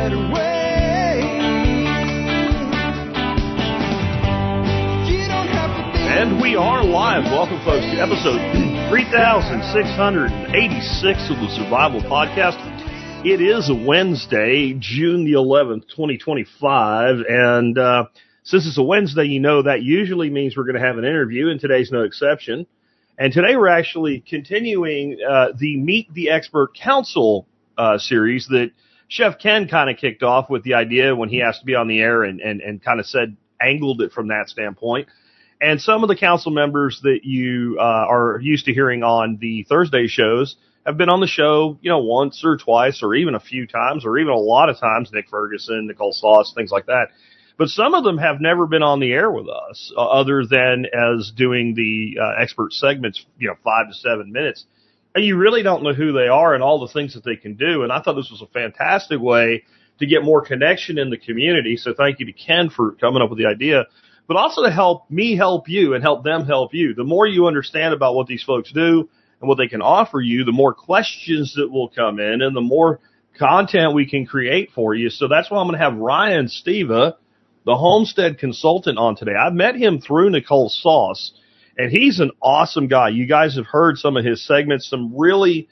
better way. You don't have to think. And we are live. Welcome, folks, to episode 3686 of the Survival Podcast. It is a Wednesday, June the 11th, 2025, and since it's a Wednesday, you know that usually means we're going to have an interview, and today's no exception. And today we're actually continuing the Meet the Expert Council series that Chef Ken kind of kicked off with the idea when he asked to be on the air and kind of angled it from that standpoint. And some of the council members that you are used to hearing on the Thursday shows have been on the show, you know, once or twice or even a few times or even a lot of times, Nick Ferguson, Nicole Sauce, things like that. But some of them have never been on the air with us other than as doing the expert segments, 5 to 7 minutes. And you really don't know who they are and all the things that they can do. And I thought this was a fantastic way to get more connection in the community. So thank you to Ken for coming up with the idea, but also to help me help you and help them help you. The more you understand about what these folks do and what they can offer you, the more questions that will come in and the more content we can create for you. So that's why I'm going to have Ryan Steva, the homestead consultant, on today. I met him through Nicole Sauce, and he's an awesome guy. You guys have heard some of his segments, some really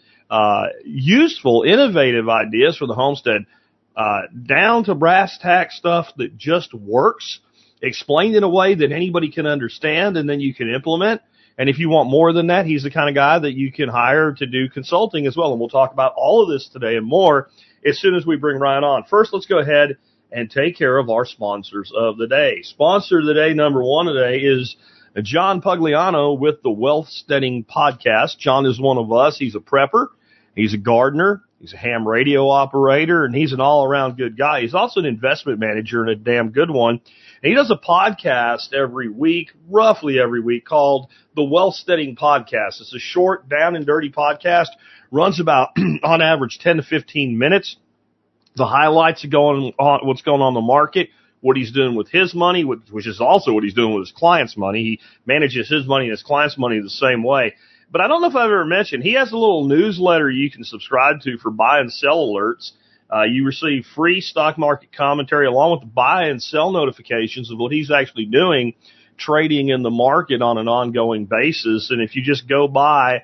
useful, innovative ideas for the homestead, down to brass tack stuff that just works, explained in a way that anybody can understand and then you can implement. And if you want more than that, he's the kind of guy that you can hire to do consulting as well. And we'll talk about all of this today and more as soon as we bring Ryan on. First, let's go ahead and take care of our sponsors of the day. Sponsor of the day, number one today, is John Pugliano with the Wealthsteading Podcast. John is one of us. He's a prepper. He's a gardener. He's a ham radio operator, and he's an all-around good guy. He's also an investment manager and a damn good one. And he does a podcast every week, roughly every week, called the Wealthsteading Podcast. It's a short, down and dirty podcast. Runs about, on average, 10 to 15 minutes. The highlights of what's going on in the market, what he's doing with his money, which is also what he's doing with his clients' money. He manages his money and his clients' money the same way. But I don't know if I've ever mentioned, he has a little newsletter you can subscribe to for buy and sell alerts. You receive free stock market commentary along with the buy and sell notifications of what he's actually doing, trading in the market on an ongoing basis. And if you just go by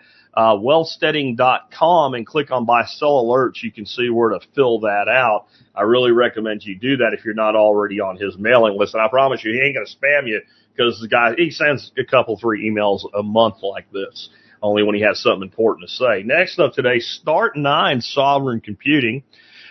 wealthsteading.com and click on buy sell alerts, you can see where to fill that out. I really recommend you do that if you're not already on his mailing list. And I promise you, he ain't going to spam you because the guy, he sends a couple, 3 emails a month like this, only when he has something important to say. Next up today, Start9 Sovereign Computing.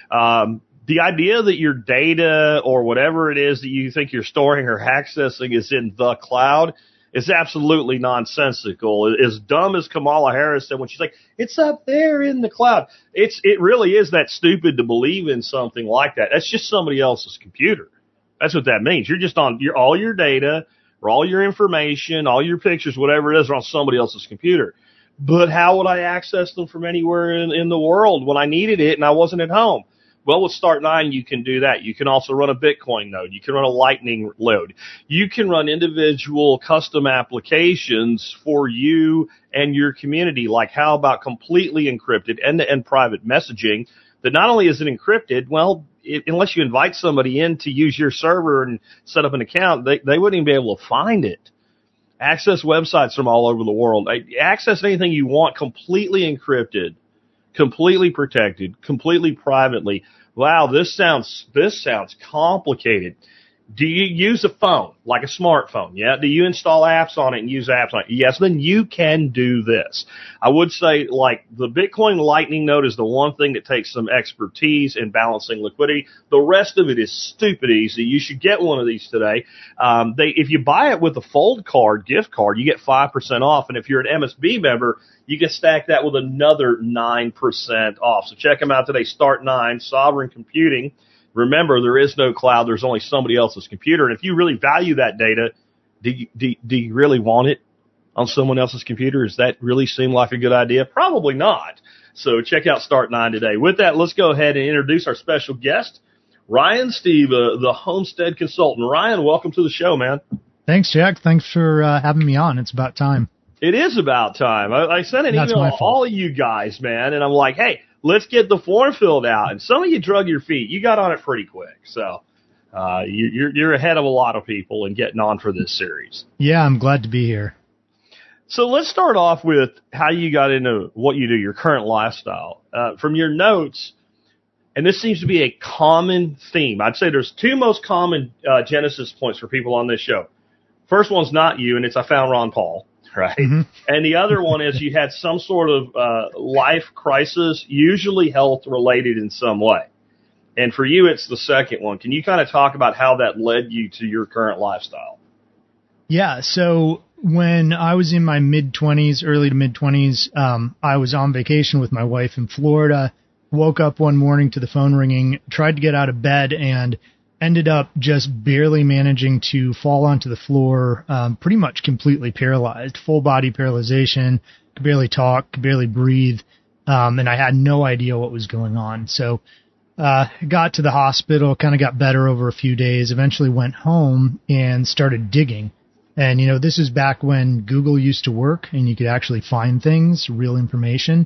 The idea that your data or whatever it is that you think you're storing or accessing is in the cloud is absolutely nonsensical. As dumb as Kamala Harris said when she's like, it's up there in the cloud. It really is that stupid to believe in something like that. That's just somebody else's computer. That's what that means. You're just on all your data or all your information, all your pictures, whatever it is, are on somebody else's computer. But how would I access them from anywhere in the world when I needed it and I wasn't at home? Well, with Start9, you can do that. You can also run a Bitcoin node. You can run a Lightning node. You can run individual custom applications for you and your community. Like, how about completely encrypted end-to-end private messaging that not only is it encrypted, well, unless you invite somebody in to use your server and set up an account, they wouldn't even be able to find it. Access websites from all over the world. Access anything you want completely encrypted, completely protected, completely privately. Wow, this sounds complicated. Do you use a phone, like a smartphone? Yeah. Do you install apps on it and use apps on it? Yes. Then you can do this. I would say, like, the Bitcoin Lightning node is the one thing that takes some expertise in balancing liquidity. The rest of it is stupid easy. You should get one of these today. If you buy it with a Fold card, gift card, you get 5% off. And if you're an MSB member, you can stack that with another 9% off. So check them out today. Start9 Sovereign Computing. Remember, there is no cloud. There's only somebody else's computer. And if you really value that data, do you really want it on someone else's computer? Does that really seem like a good idea? Probably not. So check out Start9 today. With that, let's go ahead and introduce our special guest, Ryan Steva, the Homestead Consultant. Ryan, welcome to the show, man. Thanks, Jack. Thanks for having me on. It's about time. It is about time. I sent an email to all of you guys, man, and I'm like, hey, let's get the form filled out. And some of you drug your feet. You got on it pretty quick. So you're ahead of a lot of people in getting on for this series. Yeah, I'm glad to be here. So let's start off with how you got into what you do, your current lifestyle. From your notes, and this seems to be a common theme. I'd say there's two most common genesis points for people on this show. First one's not you, and it's I found Ron Paul, right? Mm-hmm. And the other one is you had some sort of life crisis, usually health-related in some way. And for you, it's the second one. Can you kind of talk about how that led you to your current lifestyle? Yeah, so when I was in my mid-20s, early to mid-20s, I was on vacation with my wife in Florida, woke up one morning to the phone ringing, tried to get out of bed, and ended up just barely managing to fall onto the floor, pretty much completely paralyzed, full body paralyzation, could barely talk, could barely breathe, and I had no idea what was going on. So got to the hospital, kind of got better over a few days, eventually went home and started digging. And, this is back when Google used to work and you could actually find things, real information.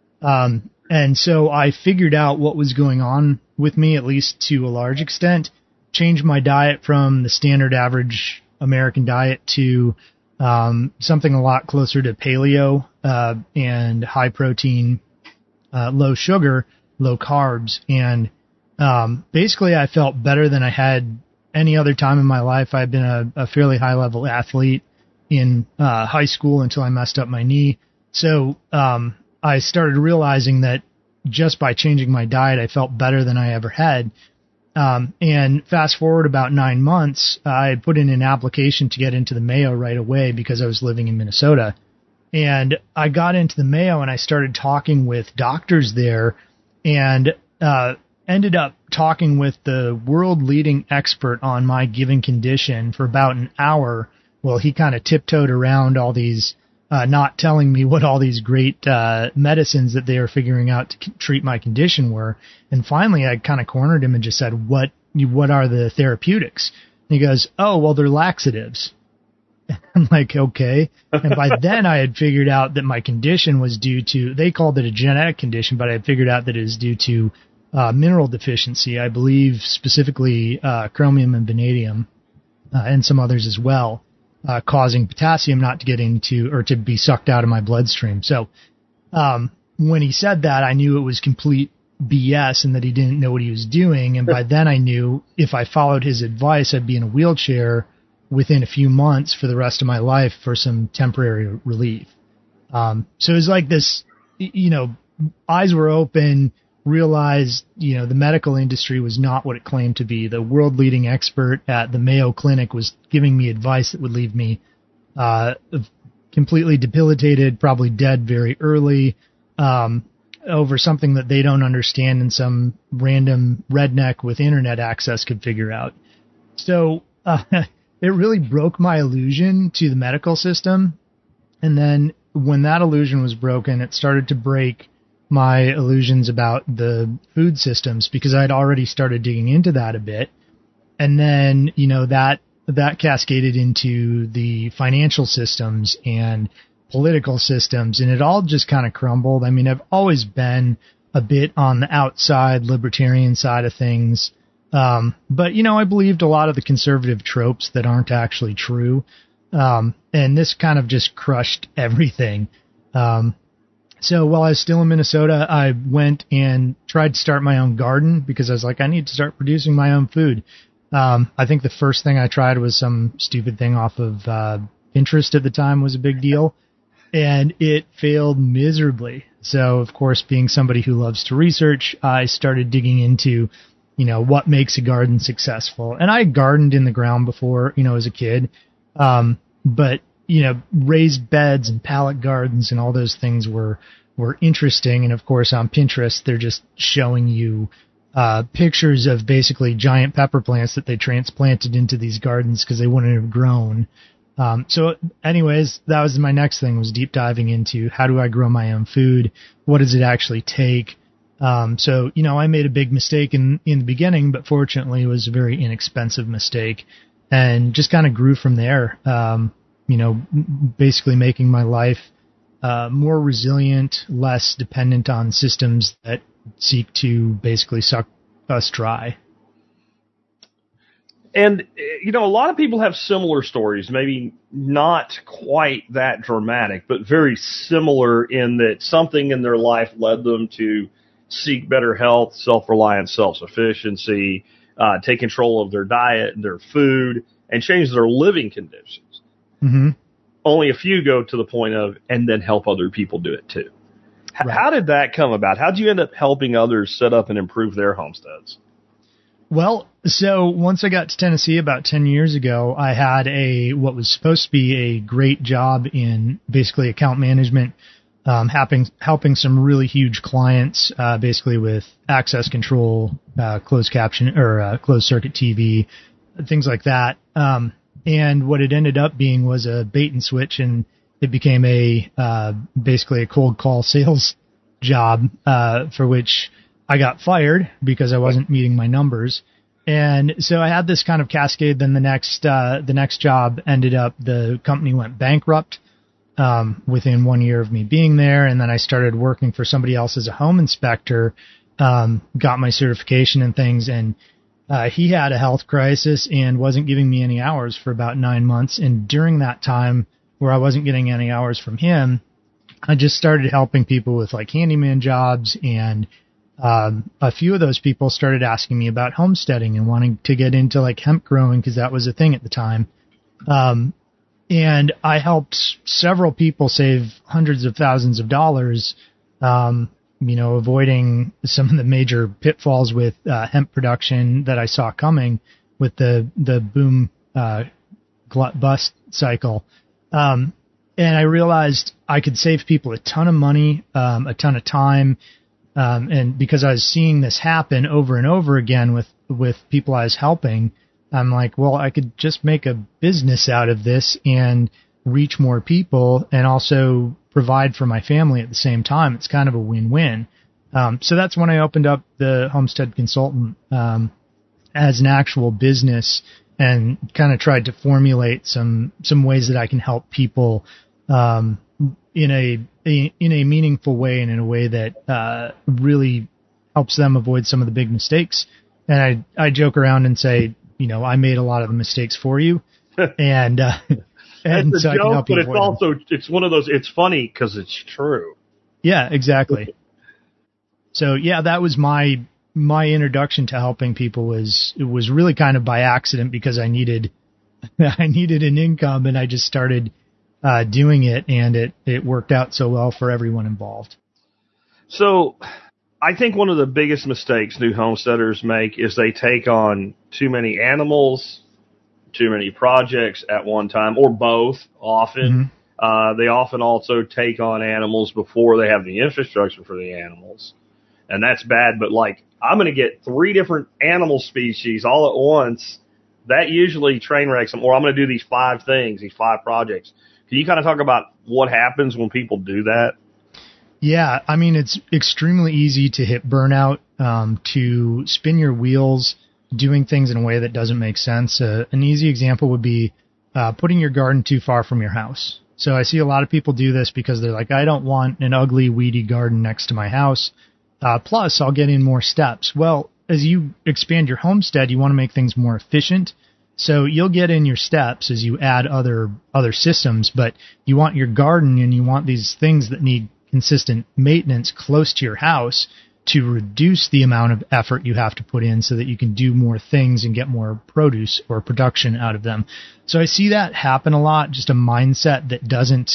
And so I figured out what was going on with me, at least to a large extent, changed my diet from the standard average American diet to something a lot closer to paleo and high protein, low sugar, low carbs. And basically I felt better than I had any other time in my life. I've been a fairly high-level athlete in high school until I messed up my knee. So I started realizing that just by changing my diet, I felt better than I ever had. And fast forward about 9 months, I put in an application to get into the Mayo right away because I was living in Minnesota. And I got into the Mayo and I started talking with doctors there and ended up talking with the world-leading expert on my given condition for about an hour. Well, he kind of tiptoed around all these, not telling me what all these great medicines that they were figuring out to treat my condition were. And finally, I kind of cornered him and just said, what are the therapeutics? And he goes, oh, well, they're laxatives. I'm like, okay. And by then I had figured out that my condition was due to, they called it a genetic condition, but I had figured out that it was due to mineral deficiency, I believe specifically chromium and vanadium, and some others as well, causing potassium not to get into or to be sucked out of my bloodstream. So when he said that, I knew it was complete BS and that he didn't know what he was doing. And by then I knew if I followed his advice, I'd be in a wheelchair within a few months for the rest of my life for some temporary relief. So it was like this, eyes were open, realized, the medical industry was not what it claimed to be. The world leading expert at the Mayo Clinic was giving me advice that would leave me completely debilitated, probably dead very early, over something that they don't understand and some random redneck with internet access could figure out. So it really broke my illusion to the medical system. And then when that illusion was broken, it started to break my illusions about the food systems because I'd already started digging into that a bit. And then, that cascaded into the financial systems and political systems, and it all just kind of crumbled. I mean, I've always been a bit on the outside libertarian side of things. But, I believed a lot of the conservative tropes that aren't actually true. And this kind of just crushed everything. So while I was still in Minnesota, I went and tried to start my own garden because I was like, I need to start producing my own food. I think the first thing I tried was some stupid thing off of Pinterest at the time was a big deal, and it failed miserably. So, of course, being somebody who loves to research, I started digging into, what makes a garden successful. And I gardened in the ground before, as a kid, but raised beds and pallet gardens and all those things were interesting. And of course, on Pinterest, they're just showing you pictures of basically giant pepper plants that they transplanted into these gardens because they wouldn't have grown. So anyways, that was my next thing, was deep diving into how do I grow my own food? What does it actually take? So, I made a big mistake in the beginning, but fortunately it was a very inexpensive mistake and just kind of grew from there. Basically making my life more resilient, less dependent on systems that seek to basically suck us dry. And, a lot of people have similar stories, maybe not quite that dramatic, but very similar in that something in their life led them to seek better health, self-reliance, self-sufficiency, take control of their diet and their food, and change their living conditions. Mm-hmm. Only a few go to the point of, and then help other people do it too. Right. How did that come about? How did you end up helping others set up and improve their homesteads? Well, so once I got to Tennessee about 10 years ago, I had what was supposed to be a great job in basically account management, helping some really huge clients, basically with access control, closed caption or closed circuit TV, things like that. And what it ended up being was a bait and switch, and it became basically a cold call sales job, for which I got fired because I wasn't meeting my numbers. And so I had this kind of cascade. Then the next job ended up, the company went bankrupt, within 1 year of me being there. And then I started working for somebody else as a home inspector, got my certification and things. And, he had a health crisis and wasn't giving me any hours for about 9 months. And during that time where I wasn't getting any hours from him, I just started helping people with like handyman jobs, and a few of those people started asking me about homesteading and wanting to get into like hemp growing because that was a thing at the time. And I helped several people save hundreds of thousands of dollars, avoiding some of the major pitfalls with hemp production that I saw coming with the boom glut bust cycle. And I realized I could save people a ton of money, a ton of time. And because I was seeing this happen over and over again with people I was helping, I'm like, well, I could just make a business out of this and reach more people and also provide for my family at the same time. It's kind of a win-win. So that's when I opened up the Homestead Consultant, as an actual business, and kind of tried to formulate some ways that I can help people, in a meaningful way and in a way that really helps them avoid some of the big mistakes. And I joke around and say, I made a lot of the mistakes for you, and it's so a I can help joke, you but avoid them. it's one of those. It's funny because it's true. Yeah, exactly. So yeah, that was my introduction to helping people. It was really kind of by accident because I needed an income, and I just started doing it, and it worked out so well for everyone involved. So I think one of the biggest mistakes new homesteaders make is they take on too many animals, too many projects at one time, or both often. Mm-hmm. They often also take on animals before they have the infrastructure for the animals. And that's bad, but like, I'm going to get 3 different animal species all at once. That usually train wrecks them, or I'm going to do these 5 things, these 5 projects. Can you kind of talk about what happens when people do that? Yeah, I mean, it's extremely easy to hit burnout, to spin your wheels, doing things in a way that doesn't make sense. An easy example would be putting your garden too far from your house. So I see a lot of people do this because they're like, I don't want an ugly, weedy garden next to my house. Plus, I'll get in more steps. Well, as you expand your homestead, you want to make things more efficient. So you'll get in your steps as you add other systems, but you want your garden and you want these things that need consistent maintenance close to your house to reduce the amount of effort you have to put in so that you can do more things and get more produce or production out of them. So I see that happen a lot, just a mindset that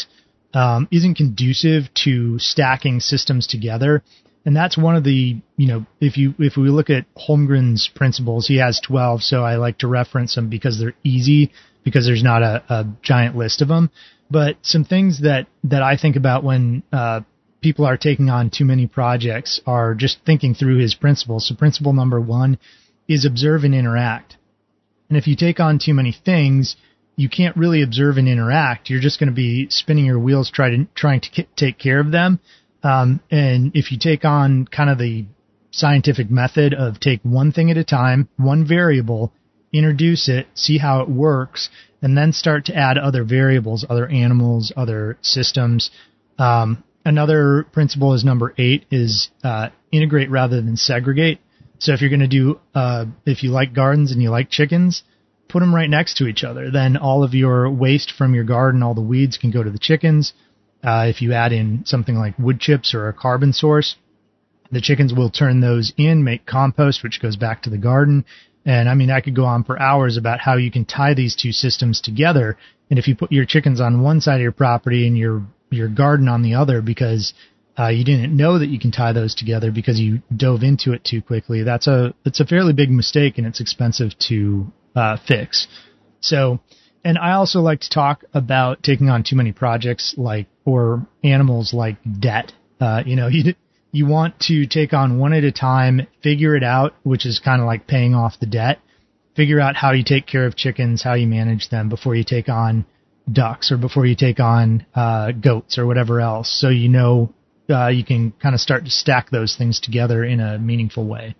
isn't conducive to stacking systems together. And that's one of the, if we look at Holmgren's principles, he has 12, so I like to reference them because they're easy, because there's not a giant list of them. But some things that I think about when people are taking on too many projects are just thinking through his principles. So principle number 1 is observe and interact. And if you take on too many things, you can't really observe and interact. You're just going to be spinning your wheels trying to take care of them. And if you take on kind of the scientific method of take one thing at a time, one variable, introduce it, see how it works, and then start to add other variables, other animals, other systems, Another principle is number 8 is integrate rather than segregate. So if you're going to do, if you like gardens and you like chickens, put them right next to each other. Then all of your waste from your garden, all the weeds can go to the chickens. If you add in something like wood chips or a carbon source, the chickens will turn those in, make compost, which goes back to the garden. And I mean, I could go on for hours about how you can tie these two systems together. And if you put your chickens on one side of your property and your garden on the other because you didn't know that you can tie those together because you dove into it too quickly, it's a fairly big mistake, and it's expensive to fix. So, and I also like to talk about taking on too many projects or animals like debt. You want to take on one at a time, figure it out, which is kind of like paying off the debt. Figure out how you take care of chickens, how you manage them before you take on ducks or before you take on goats or whatever else. So you can kind of start to stack those things together in a meaningful way.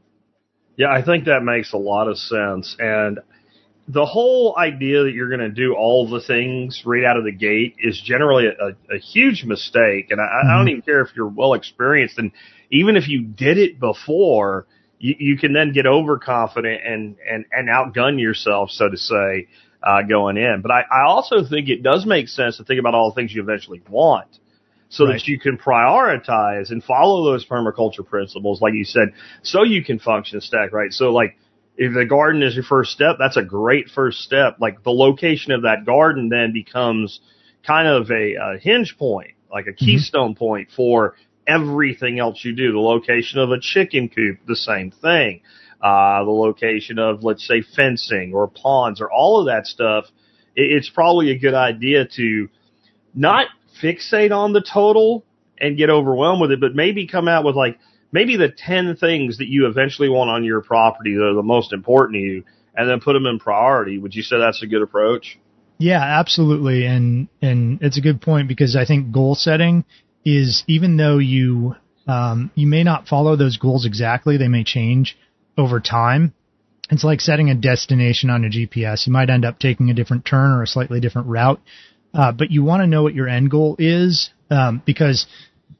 Yeah, I think that makes a lot of sense. And the whole idea that you're going to do all the things right out of the gate is generally a huge mistake. And I don't even care if you're well experienced. And even if you did it before, you can then get overconfident and outgun yourself, so to say, going in. But I also think it does make sense to think about all the things you eventually want, so right, that you can prioritize and follow those permaculture principles, like you said, so you can function and stack, right? So like, if the garden is your first step, that's a great first step. Like the location of that garden then becomes kind of a hinge point, like a keystone point for everything else you do. The location of a chicken coop, the same thing. The location of, let's say, fencing or ponds or all of that stuff. It's probably a good idea to not fixate on the total and get overwhelmed with it, but maybe come out with maybe the 10 things that you eventually want on your property that are the most important to you, and then put them in priority. Would you say that's a good approach? Yeah, absolutely. And it's a good point, because I think goal setting is, even though you may not follow those goals exactly, they may change over time. It's like setting a destination on a GPS. You might end up taking a different turn or a slightly different route, but you want to know what your end goal is, because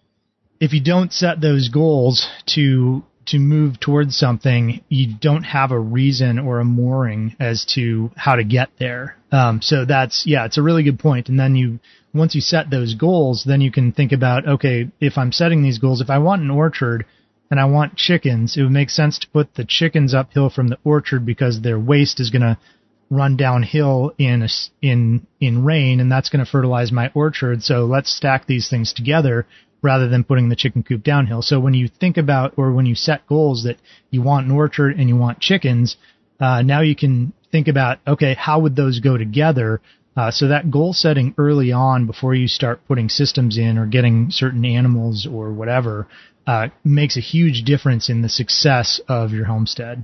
if you don't set those goals to move towards something, you don't have a reason or a mooring as to how to get there. So it's a really good point. And then once you set those goals, then you can think about, okay, if I'm setting these goals, if I want an orchard and I want chickens, it would make sense to put the chickens uphill from the orchard, because their waste is going to run downhill in rain, and that's going to fertilize my orchard. So let's stack these things together rather than putting the chicken coop downhill. So when you think about, or when you set goals that you want an orchard and you want chickens, now you can think about, okay, how would those go together? So that goal setting early on, before you start putting systems in or getting certain animals or whatever, makes a huge difference in the success of your homestead.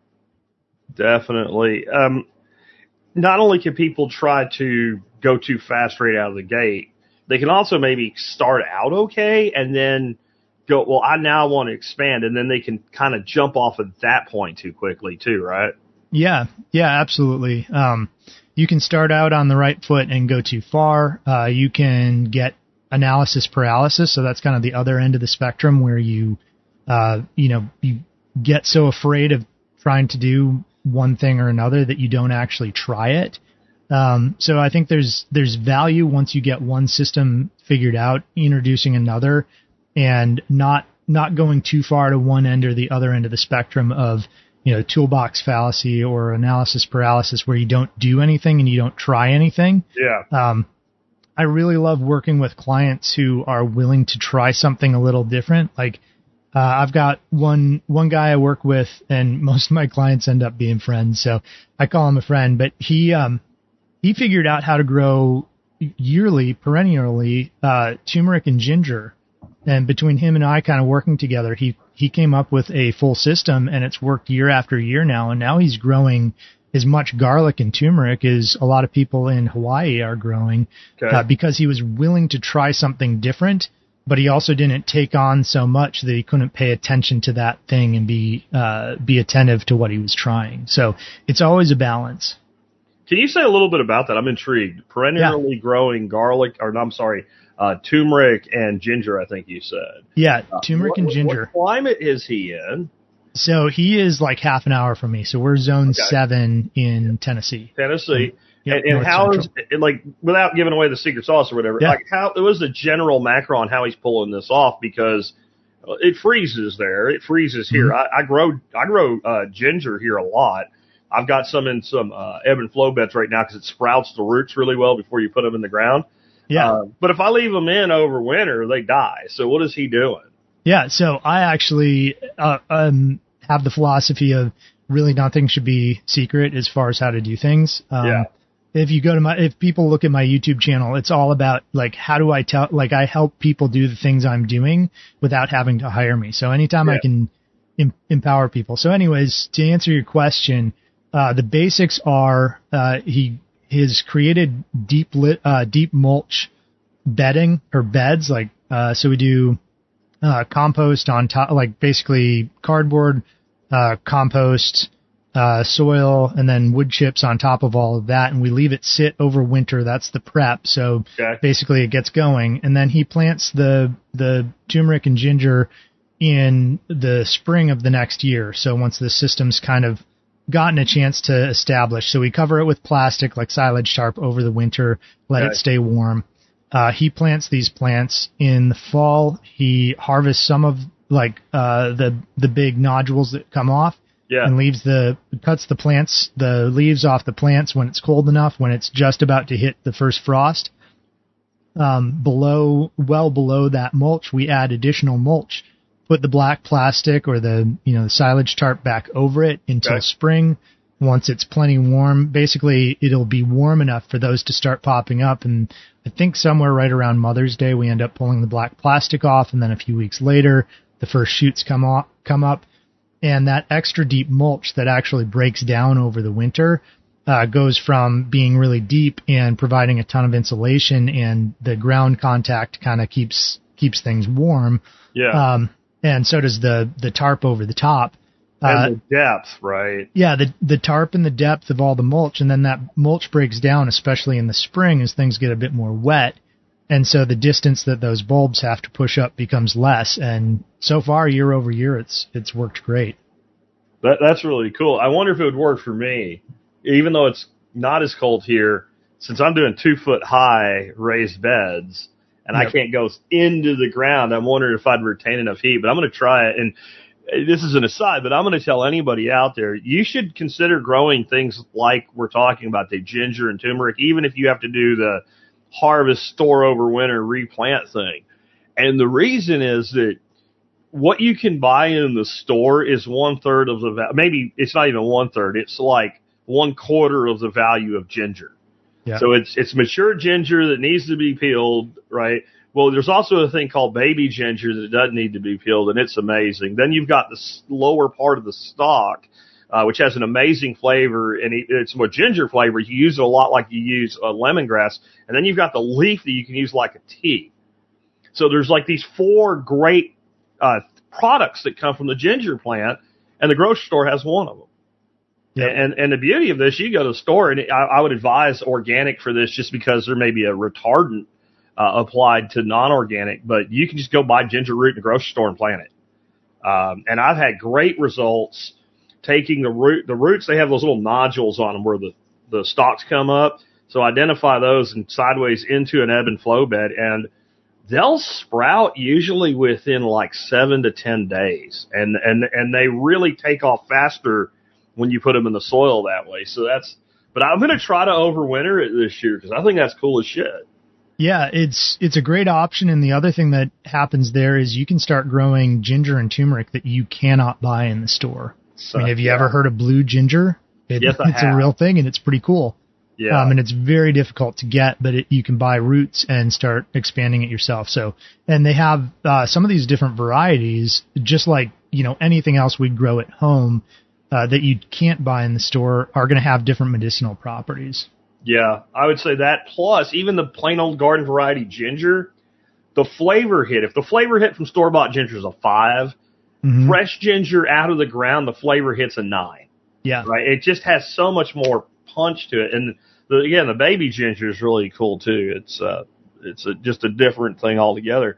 Definitely. Not only can people try to go too fast right out of the gate, they can also maybe start out okay and then go, well, I now want to expand, and then they can kind of jump off at that point too quickly too, right? Yeah, absolutely. You can start out on the right foot and go too far. You can get analysis paralysis, so that's kind of the other end of the spectrum, where you get so afraid of trying to do one thing or another that you don't actually try it. So I think there's value once you get one system figured out, introducing another, and not going too far to one end or the other end of the spectrum of, toolbox fallacy or analysis paralysis, where you don't do anything and you don't try anything. Yeah. I really love working with clients who are willing to try something a little different. Like, I've got one guy I work with, and most of my clients end up being friends, so I call him a friend, but he figured out how to grow perennially, turmeric and ginger. And between him and I kind of working together, he came up with a full system, and it's worked year after year now. And now he's growing as much garlic and turmeric as a lot of people in Hawaii are growing, because he was willing to try something different, but he also didn't take on so much that he couldn't pay attention to that thing and be attentive to what he was trying. So it's always a balance. Can you say a little bit about that? I'm intrigued. Perennially growing garlic, turmeric and ginger, I think you said. Yeah, turmeric and ginger. What climate is he in? So he is like half an hour from me. So we're zone 7 in Tennessee. Tennessee. Yep, and North how Central. is, like, without giving away the secret sauce or whatever, Yeah. like, how, what was the general macro on how he's pulling this off? Because it freezes there. It freezes here. Mm-hmm. I grow ginger here a lot. I've got some in some ebb and flow beds right now because it sprouts the roots really well before you put them in the ground. Yeah. But if I leave them in over winter, they die. So what is he doing? Yeah, so I actually have the philosophy of really nothing should be secret as far as how to do things. Yeah. If people look at my YouTube channel, it's all about like how do I tell, like I help people do the things I'm doing without having to hire me. So anytime I can empower people. So anyways, to answer your question, the basics are he has created deep mulch bedding or beds, like so we do compost on top, like basically cardboard, compost, soil, and then wood chips on top of all of that, and we leave it sit over winter. That's the prep. So basically it gets going, and then he plants the turmeric and ginger in the spring of the next year. So once the system's kind of gotten a chance to establish, so we cover it with plastic like silage tarp over the winter, let it stay warm. He plants these plants in the fall. He harvests some of like the big nodules that come off, and cuts the leaves off the plants when it's cold enough, when it's just about to hit the first frost. Well below that mulch, we add additional mulch. Put the black plastic or the silage tarp back over it until spring. Once it's plenty warm, basically it'll be warm enough for those to start popping up. And I think somewhere right around Mother's Day, we end up pulling the black plastic off. And then a few weeks later, the first shoots come up. And that extra deep mulch that actually breaks down over the winter goes from being really deep and providing a ton of insulation, and the ground contact kind of keeps things warm. Yeah. And so does the tarp over the top. And the depth, right? Yeah, the tarp and the depth of all the mulch, and then that mulch breaks down, especially in the spring as things get a bit more wet. And so the distance that those bulbs have to push up becomes less. And so far, year over year, it's worked great. That's really cool. I wonder if it would work for me, even though it's not as cold here, since I'm doing 2-foot high raised beds and I can't go into the ground. I'm wondering if I'd retain enough heat, but I'm going to try it. And this is an aside, but I'm going to tell anybody out there, you should consider growing things like we're talking about, the ginger and turmeric, even if you have to do the harvest, store over winter, replant thing. And the reason is that what you can buy in the store is 1/3 of the value. Maybe it's not even 1/3. It's like 1/4 of the value of ginger. Yeah. So it's mature ginger that needs to be peeled, right? Well, there's also a thing called baby ginger that doesn't need to be peeled, and it's amazing. Then you've got the lower part of the stalk, which has an amazing flavor, and it's a ginger flavor. You use it a lot like you use lemongrass. And then you've got the leaf that you can use like a tea. So there's like these 4 great products that come from the ginger plant, and the grocery store has one of them. Yep. And the beauty of this, you go to the store, and I would advise organic for this just because there may be a retardant applied to non-organic, but you can just go buy ginger root in the grocery store and plant it. And I've had great results taking the roots. They have those little nodules on them where the stalks come up. So identify those and sideways into an ebb and flow bed, and they'll sprout usually within like 7 to 10 days. And they really take off faster when you put them in the soil that way. So but I'm going to try to overwinter it this year because I think that's cool as shit. Yeah, it's a great option. And the other thing that happens there is you can start growing ginger and turmeric that you cannot buy in the store. So, I mean, have you ever heard of blue ginger? Yes, I have. It's a real thing, and it's pretty cool. Yeah. And it's very difficult to get, but you can buy roots and start expanding it yourself. So, and they have some of these different varieties, just like, anything else we'd grow at home that you can't buy in the store are going to have different medicinal properties. Yeah, I would say that. Plus, even the plain old garden variety ginger, the flavor hit. If the flavor hit from store-bought ginger is a 5, fresh ginger out of the ground, the flavor hits a 9. Yeah. Right? It just has so much more punch to it. And, the baby ginger is really cool, too. just a different thing altogether.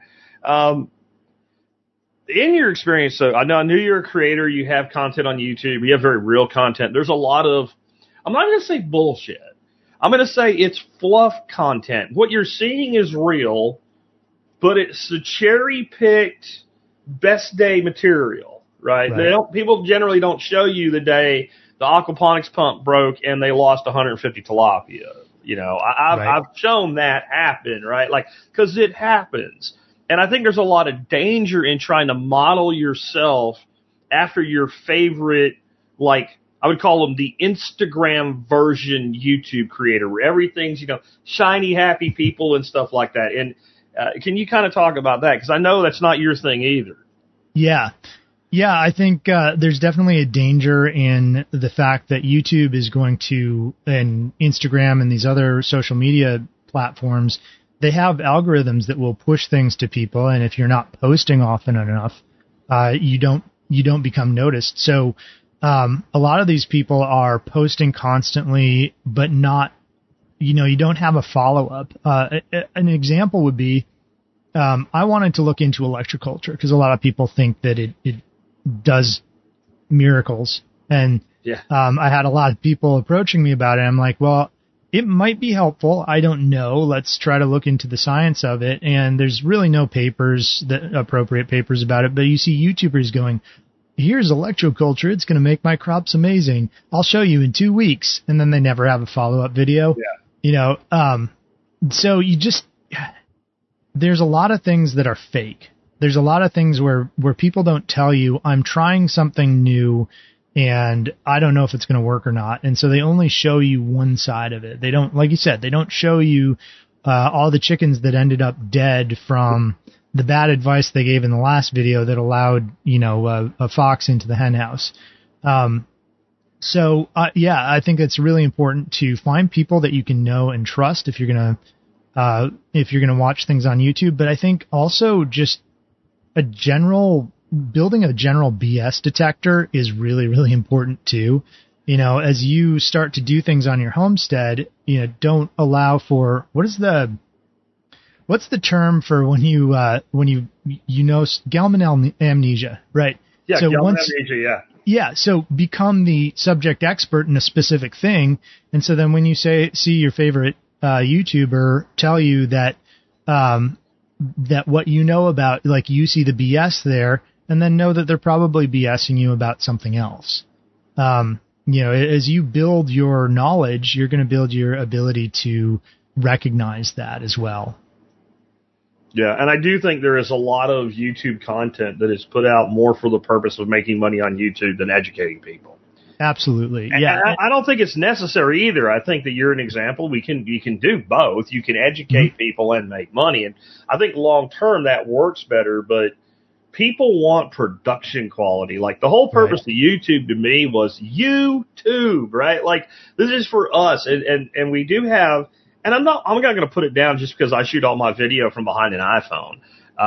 In your experience, so I knew you're a creator. You have content on YouTube. You have very real content. There's a lot of, I'm not going to say bullshit. I'm going to say it's fluff content. What you're seeing is real, but it's the cherry-picked best day material, right? People generally don't show you the day the aquaponics pump broke and they lost 150 tilapia. You know, I've shown that happen, right? Like, because it happens. And I think there's a lot of danger in trying to model yourself after your favorite, like, I would call them the Instagram version YouTube creator, where everything's, you know, shiny, happy people and stuff like that. And can you kind of talk about that? Because I know that's not your thing either. Yeah. Yeah, I think there's definitely a danger in the fact that YouTube is going to, and Instagram and these other social media platforms, they have algorithms that will push things to people, and if you're not posting often enough, you don't become noticed. So a lot of these people are posting constantly, but not, you don't have a follow-up. An example would be, I wanted to look into electroculture because a lot of people think that it does miracles, and I had a lot of people approaching me about it. I'm like, well, it might be helpful. I don't know. Let's try to look into the science of it. And there's really no appropriate papers about it. But you see YouTubers going, here's electroculture. It's going to make my crops amazing. I'll show you in 2 weeks. And then they never have a follow-up video. Yeah. So there's a lot of things that are fake. There's a lot of things where people don't tell you, I'm trying something new and I don't know if it's going to work or not. And so they only show you one side of it. They don't, like you said, they don't show you all the chickens that ended up dead from the bad advice they gave in the last video that allowed, a fox into the hen house. I think it's really important to find people that you can know and trust if you're going to watch things on YouTube. But I think also just building a general BS detector is really, really important too. As you start to do things on your homestead, don't allow for, what's the term for when you Gelman amnesia, right? Yeah, so Gelman amnesia, yeah. Yeah, so become the subject expert in a specific thing. And so then when you see your favorite YouTuber tell you that what you know about, like, you see the BS there, and then know that they're probably BSing you about something else. As you build your knowledge, you're going to build your ability to recognize that as well. Yeah, and I do think there is a lot of YouTube content that is put out more for the purpose of making money on YouTube than educating people. Absolutely. And I don't think it's necessary either. I think that you're an example. You can do both. You can educate people and make money. And I think long term that works better, but people want production quality. Like, the whole purpose of YouTube to me was YouTube, right? Like, this is for us. And we do have, and I'm not going to put it down just because I shoot all my video from behind an iPhone.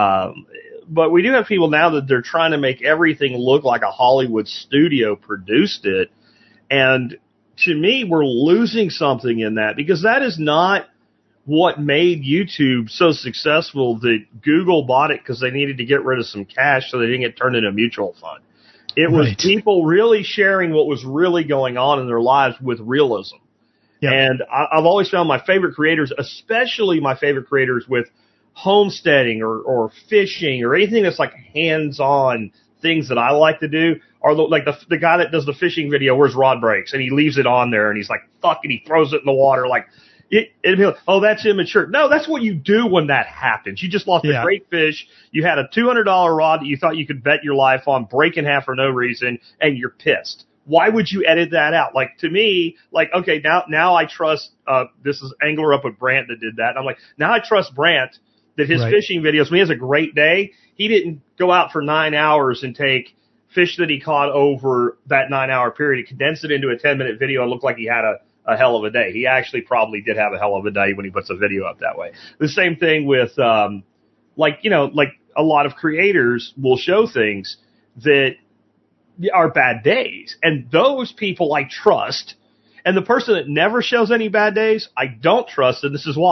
But we do have people now that they're trying to make everything look like a Hollywood studio produced it. And to me, we're losing something in that, because that is not what made YouTube so successful that Google bought it because they needed to get rid of some cash so they didn't get turned into a mutual fund. It was people really sharing what was really going on in their lives with realism. Yep. And I've always found my favorite creators, especially my favorite creators with homesteading or fishing or anything that's like hands-on things that I like to do, are the guy that does the fishing video where his rod breaks and he leaves it on there and he's like, fuck it, he throws it in the water like, it'd be like, oh, that's immature. No, that's what you do when that happens. You just lost a great fish. You had a $200 rod that you thought you could bet your life on, break in half for no reason, and you're pissed. Why would you edit that out? Like, to me, like, okay, now I trust, this is Angler Up with Brant that did that. And I'm like, now I trust Brant that his fishing videos, when he has a great day, he didn't go out for 9 hours and take fish that he caught over that 9-hour period, condense it into a 10-minute video and look like he had a hell of a day. He actually probably did have a hell of a day when he puts a video up that way. The same thing with, like a lot of creators will show things that are bad days. And those people I trust. And the person that never shows any bad days, I don't trust. And this is why.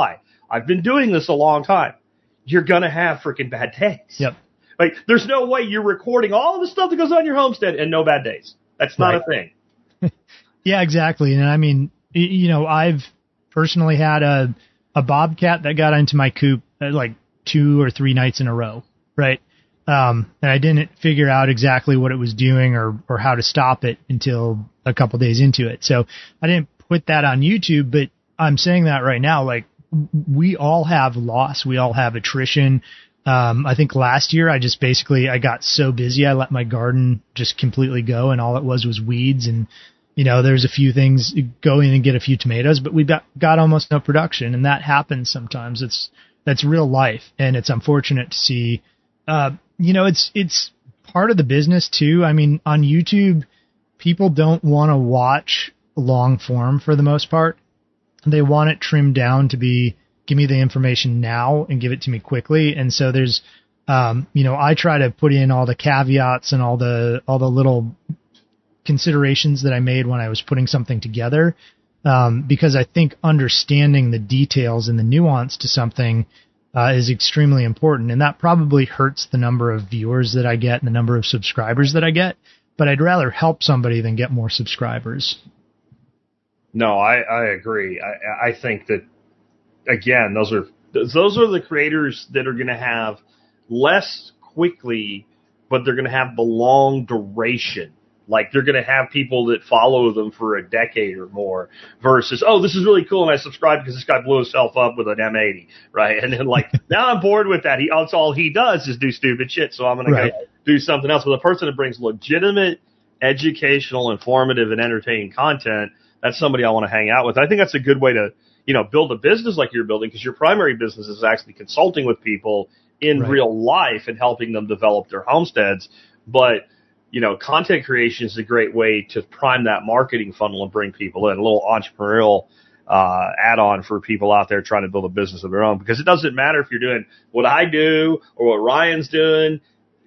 I've been doing this a long time. You're going to have freaking bad days. Yep. Like, there's no way you're recording all the stuff that goes on your homestead and no bad days. That's not a thing. Yeah, exactly. And I mean, I've personally had a bobcat that got into my coop like 2 or 3 nights in a row, right? And I didn't figure out exactly what it was doing or how to stop it until a couple days into it. So I didn't put that on YouTube, but I'm saying that right now, like, we all have loss. We all have attrition. I think last year I got so busy I let my garden just completely go, and all it was weeds. And, there's a few things, go in and get a few tomatoes, but we got almost no production. And that happens sometimes. That's real life. And it's unfortunate to see, it's part of the business too. I mean, on YouTube, people don't want to watch long form for the most part. They want it trimmed down to be, give me the information now and give it to me quickly. And so there's, I try to put in all the caveats and all the little considerations that I made when I was putting something together. Because I think understanding the details and the nuance to something is extremely important. And that probably hurts the number of viewers that I get and the number of subscribers that I get. But I'd rather help somebody than get more subscribers. No, I agree. I think that, again, those are the creators that are going to have less quickly, but they're going to have the long duration. Like, they're going to have people that follow them for a decade or more versus, oh, this is really cool, and I subscribe because this guy blew himself up with an M80, right? And then, like, now I'm bored with that. That's all he does is do stupid shit, so I'm going to go do something else. But the person that brings legitimate, educational, informative, and entertaining content, that's somebody I want to hang out with. I think that's a good way to, build a business like you're building, because your primary business is actually consulting with people in real life and helping them develop their homesteads. But, content creation is a great way to prime that marketing funnel and bring people in, a little entrepreneurial add-on for people out there trying to build a business of their own. Because it doesn't matter if you're doing what I do or what Ryan's doing.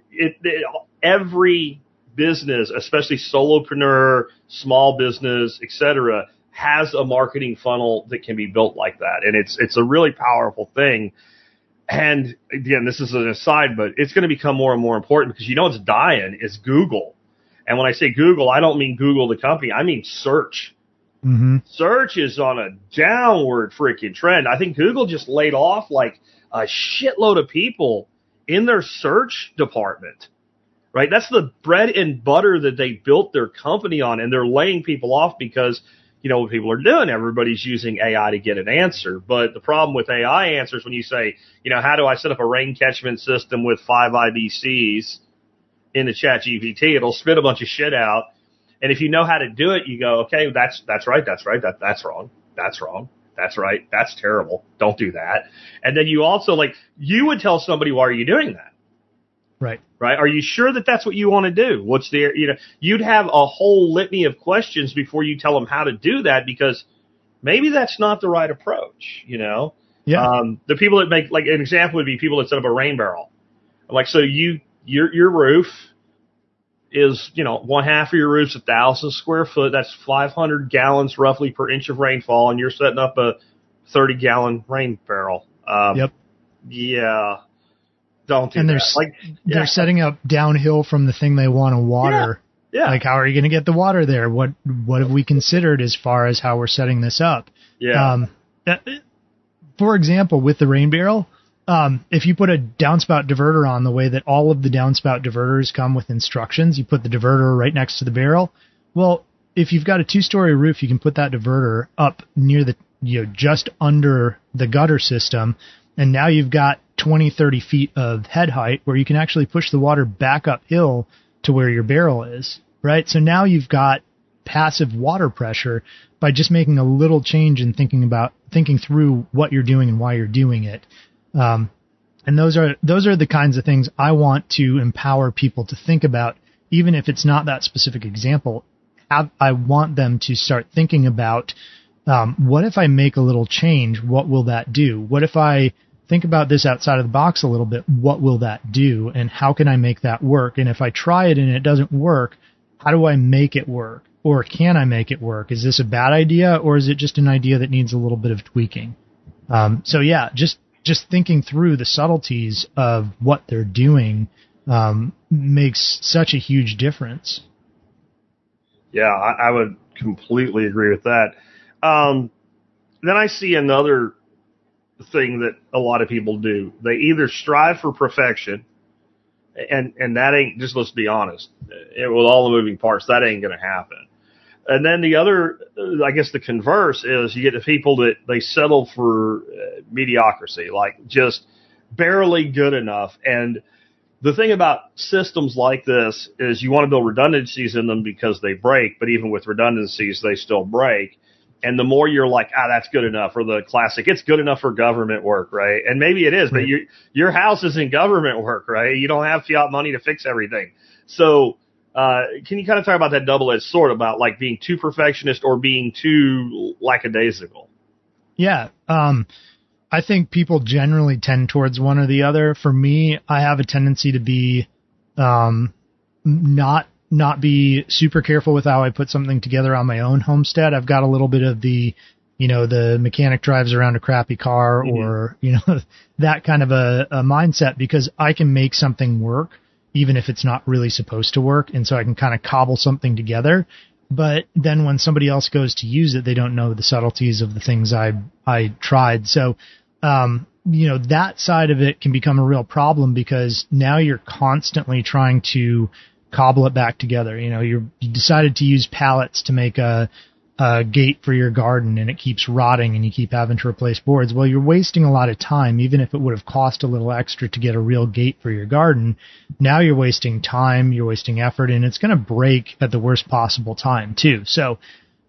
Every business, especially solopreneur, small business, etc., has a marketing funnel that can be built like that. And it's a really powerful thing. And again, this is an aside, but it's going to become more and more important because what's dying is Google. And when I say Google, I don't mean Google the company. I mean search. Mm-hmm. Search is on a downward freaking trend. I think Google just laid off like a shitload of people in their search department. Right? That's the bread and butter that they built their company on, and they're laying people off because, what people are doing. Everybody's using AI to get an answer. But the problem with AI answers, when you say, how do I set up a rain catchment system with 5 IBCs in the ChatGPT, it'll spit a bunch of shit out. And if you know how to do it, you go, okay, that's right, that's wrong, that's wrong, that's right, that's terrible, don't do that. And then you also, you would tell somebody, why are you doing that? Right. Are you sure that that's what you want to do? What's there? You'd have a whole litany of questions before you tell them how to do that, because maybe that's not the right approach. Yeah. The people that make, an example would be people that set up a rain barrel. So your roof is, one half of your roof's 1,000 square foot. That's 500 gallons roughly per inch of rainfall, and you're setting up a 30-gallon rain barrel. Yep. Yeah. Don't do and that. They're setting up downhill from the thing they want to water. Yeah. How are you going to get the water there? What have we considered as far as how we're setting this up? Yeah. For example, with the rain barrel, if you put a downspout diverter on the way that all of the downspout diverters come with instructions, you put the diverter right next to the barrel. Well, if you've got a 2-story roof, you can put that diverter up near the, just under the gutter system. And now you've got 20, 30 feet of head height where you can actually push the water back uphill to where your barrel is, right? So now you've got passive water pressure by just making a little change in thinking through what you're doing and why you're doing it. And those are the kinds of things I want to empower people to think about, even if it's not that specific example. I want them to start thinking about, what if I make a little change? What will that do? What if I think about this outside of the box a little bit? What will that do? And how can I make that work? And if I try it and it doesn't work, how do I make it work? Or can I make it work? Is this a bad idea, or is it just an idea that needs a little bit of tweaking? So yeah, just thinking through the subtleties of what they're doing makes such a huge difference. Yeah, I would completely agree with that. Then I see another thing that a lot of people do. They either strive for perfection, and that ain't, just let's be honest, with all the moving parts, that ain't going to happen. And then the other, I guess the converse is you get the people that they settle for mediocrity, like just barely good enough. And the thing about systems like this is you want to build redundancies in them because they break, but even with redundancies, they still break. And the more you're like, that's good enough, or the classic, it's good enough for government work, right? And maybe it is, but your house isn't government work, right? You don't have fiat money to fix everything. So, can you kind of talk about that double-edged sword about like being too perfectionist or being too lackadaisical? Yeah. I think people generally tend towards one or the other. For me, I have a tendency to be, not be super careful with how I put something together on my own homestead. I've got a little bit of the mechanic drives around a crappy car, or, that kind of a mindset, because I can make something work even if it's not really supposed to work. And so I can kind of cobble something together. But then when somebody else goes to use it, they don't know the subtleties of the things I tried. So, that side of it can become a real problem, because now you're constantly trying to cobble it back together. You decided to use pallets to make a gate for your garden, and it keeps rotting and you keep having to replace boards. Well, you're wasting a lot of time, even if it would have cost a little extra to get a real gate for your garden. Now you're wasting time, you're wasting effort, and it's going to break at the worst possible time too. So,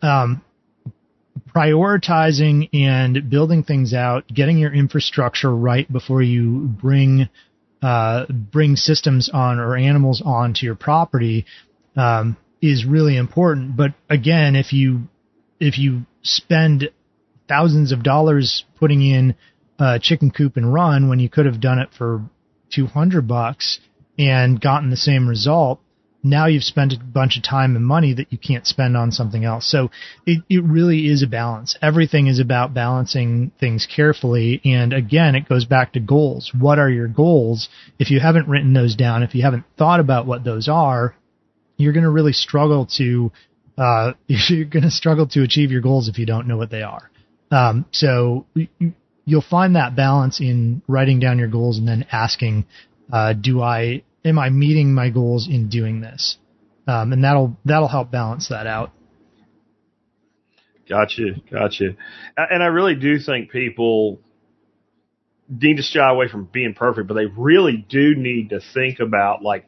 prioritizing and building things out, getting your infrastructure right before you bring systems on or animals onto your property is really important. But again, if you spend thousands of dollars putting in a chicken coop and run when you could have done it for $200 and gotten the same result, now you've spent a bunch of time and money that you can't spend on something else. So it really is a balance. Everything is about balancing things carefully. And again, it goes back to goals. What are your goals? If you haven't written those down, if you haven't thought about what those are, you're going to really struggle to achieve your goals if you don't know what they are. So you'll find that balance in writing down your goals and then asking, am I meeting my goals in doing this? And that'll help balance that out. Gotcha. And I really do think people need to shy away from being perfect, but they really do need to think about like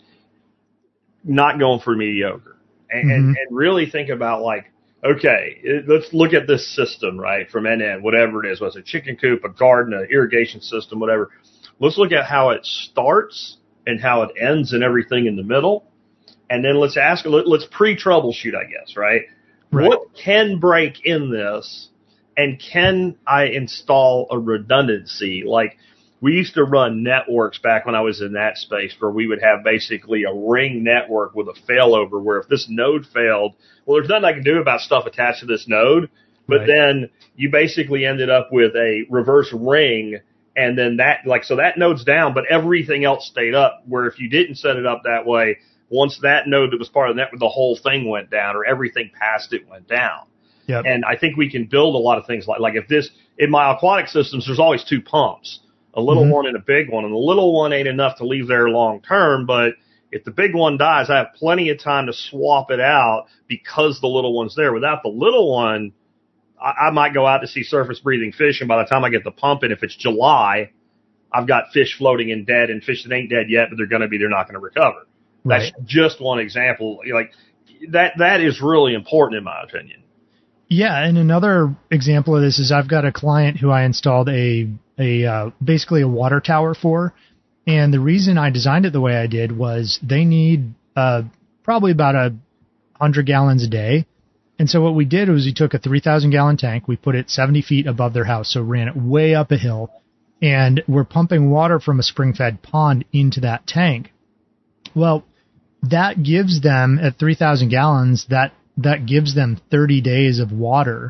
not going for mediocre, and really think about like, okay, let's look at this system, right, from end to end, whatever it is, whether it's a chicken coop, a garden, an irrigation system, whatever. Let's look at how it starts and how it ends and everything in the middle. And then let's pre-troubleshoot, I guess, right? What can break in this, and can I install a redundancy? Like, we used to run networks back when I was in that space, where we would have basically a ring network with a failover, where if this node failed, well, there's nothing I can do about stuff attached to this node, but then you basically ended up with a reverse ring. And then so that node's down, but everything else stayed up, where if you didn't set it up that way, once that node that was part of the network, the whole thing went down, or everything past it went down. Yep. And I think we can build a lot of things like if this, in my aquatic systems, there's always two pumps, a little one and a big one. And the little one ain't enough to leave there long term, but if the big one dies, I have plenty of time to swap it out because the little one's there. Without the little one, I might go out to see surface breathing fish, and by the time I get the pump in, if it's July, I've got fish floating in dead and fish that ain't dead yet, but they're not going to recover. Right. That's just one example. Like that is really important in my opinion. Yeah, and another example of this is I've got a client who I installed basically a water tower for, and the reason I designed it the way I did was they need probably about 100 gallons a day. And so what we did was we took a 3,000-gallon tank, we put it 70 feet above their house, so ran it way up a hill, and we're pumping water from a spring-fed pond into that tank. Well, that gives them, at 3,000 gallons, that gives them 30 days of water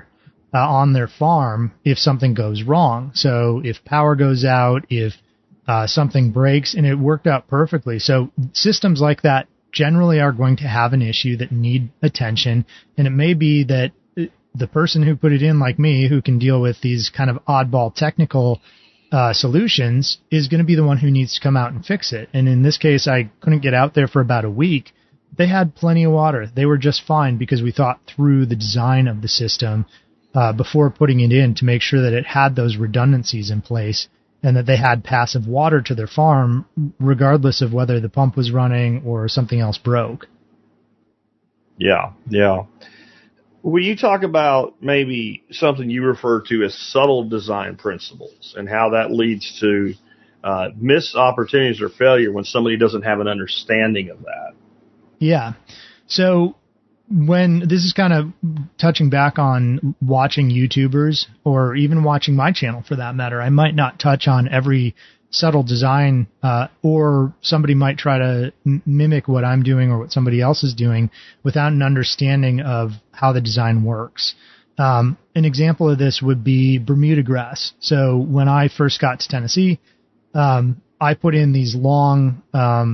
on their farm if something goes wrong. So if power goes out, if something breaks, and it worked out perfectly. So systems like that generally are going to have an issue that need attention, and it may be that the person who put it in, like me, who can deal with these kind of oddball technical solutions, is going to be the one who needs to come out and fix it. And in this case, I couldn't get out there for about a week. They had plenty of water. They were just fine because we thought through the design of the system before putting it in to make sure that it had those redundancies in place and that they had passive water to their farm regardless of whether the pump was running or something else broke. Yeah, yeah. Will you talk about maybe something you refer to as subtle design principles and how that leads to missed opportunities or failure when somebody doesn't have an understanding of that? Yeah. So when this is kind of touching back on watching YouTubers or even watching my channel for that matter, I might not touch on every subtle design or somebody might try to mimic what I'm doing or what somebody else is doing without an understanding of how the design works. An example of this would be Bermuda grass. So when I first got to Tennessee, I put in these long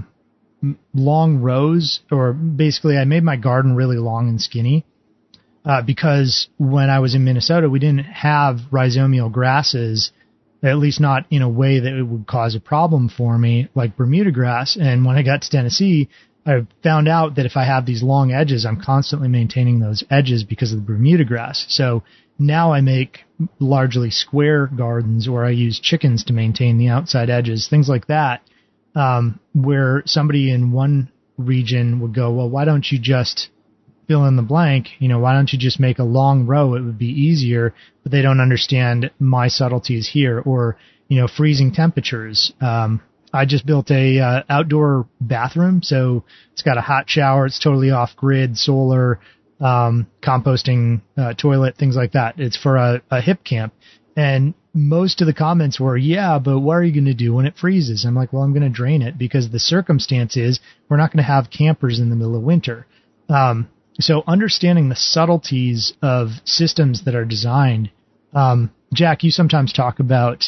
rows, or basically I made my garden really long and skinny because when I was in Minnesota, we didn't have rhizomial grasses, at least not in a way that it would cause a problem for me like Bermuda grass. And when I got to Tennessee, I found out that if I have these long edges, I'm constantly maintaining those edges because of the Bermuda grass. So now I make largely square gardens, or I use chickens to maintain the outside edges, things like that. Where somebody in one region would go, well, why don't you just fill in the blank? Why don't you just make a long row? It would be easier, but they don't understand my subtleties here. Or, freezing temperatures. I just built a outdoor bathroom, so it's got a hot shower. It's totally off grid, solar, composting toilet, things like that. It's for a hip camp. And most of the comments were, yeah, but what are you going to do when it freezes? I'm like, well, I'm going to drain it because the circumstance is we're not going to have campers in the middle of winter. So understanding the subtleties of systems that are designed. Jack, you sometimes talk about,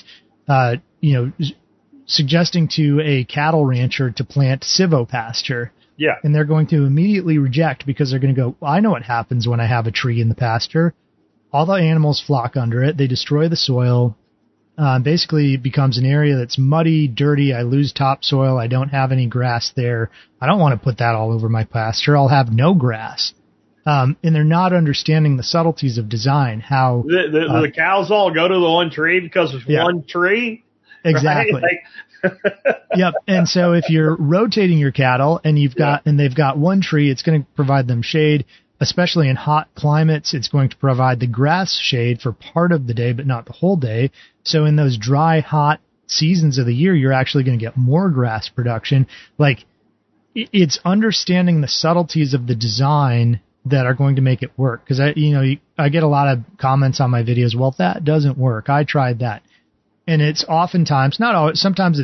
suggesting to a cattle rancher to plant silvopasture. Yeah. And they're going to immediately reject because they're going to go, well, I know what happens when I have a tree in the pasture. All the animals flock under it. They destroy the soil. Basically, it becomes an area that's muddy, dirty. I lose topsoil. I don't have any grass there. I don't want to put that all over my pasture. I'll have no grass. And they're not understanding the subtleties of design. How the cows all go to the one tree because it's one tree. Exactly. Right? Yep. And so if you're rotating your cattle and they've got one tree, it's going to provide them shade. Especially in hot climates, it's going to provide the grass shade for part of the day, but not the whole day. So in those dry, hot seasons of the year, you're actually going to get more grass production. Like, it's understanding the subtleties of the design that are going to make it work. Because I get a lot of comments on my videos. Well, that doesn't work. I tried that, and it's oftentimes, not always. Sometimes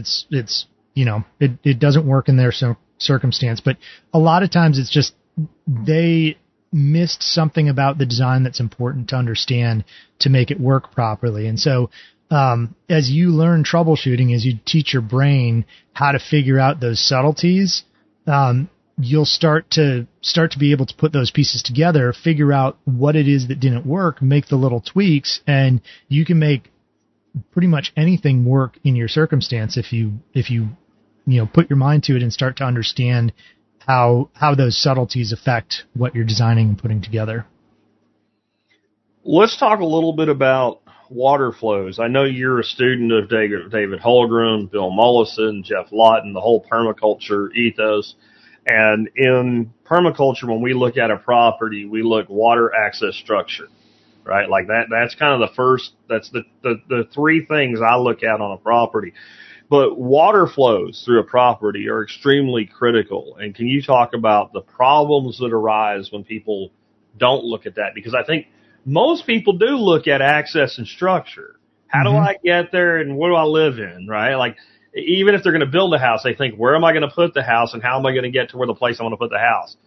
it doesn't work in their circumstance, but a lot of times it's just they missed something about the design that's important to understand to make it work properly. And so as you learn troubleshooting, as you teach your brain how to figure out those subtleties, you'll start to be able to put those pieces together, figure out what it is that didn't work, make the little tweaks, and you can make pretty much anything work in your circumstance if you put your mind to it and start to understand how those subtleties affect what you're designing and putting together. Let's talk a little bit about water flows. I know you're a student of David Holmgren, Bill Mollison, Jeff Lawton, the whole permaculture ethos. And in permaculture, when we look at a property, we look water access structure, right? Like that's kind of the first, that's the three things I look at on a property. But water flows through a property are extremely critical. And can you talk about the problems that arise when people don't look at that? Because I think most people do look at access and structure. How do I get there and where do I live in, right? Like, even if they're going to build a house, they think, where am I going to put the house and how am I going to get to where the place I want to put the house?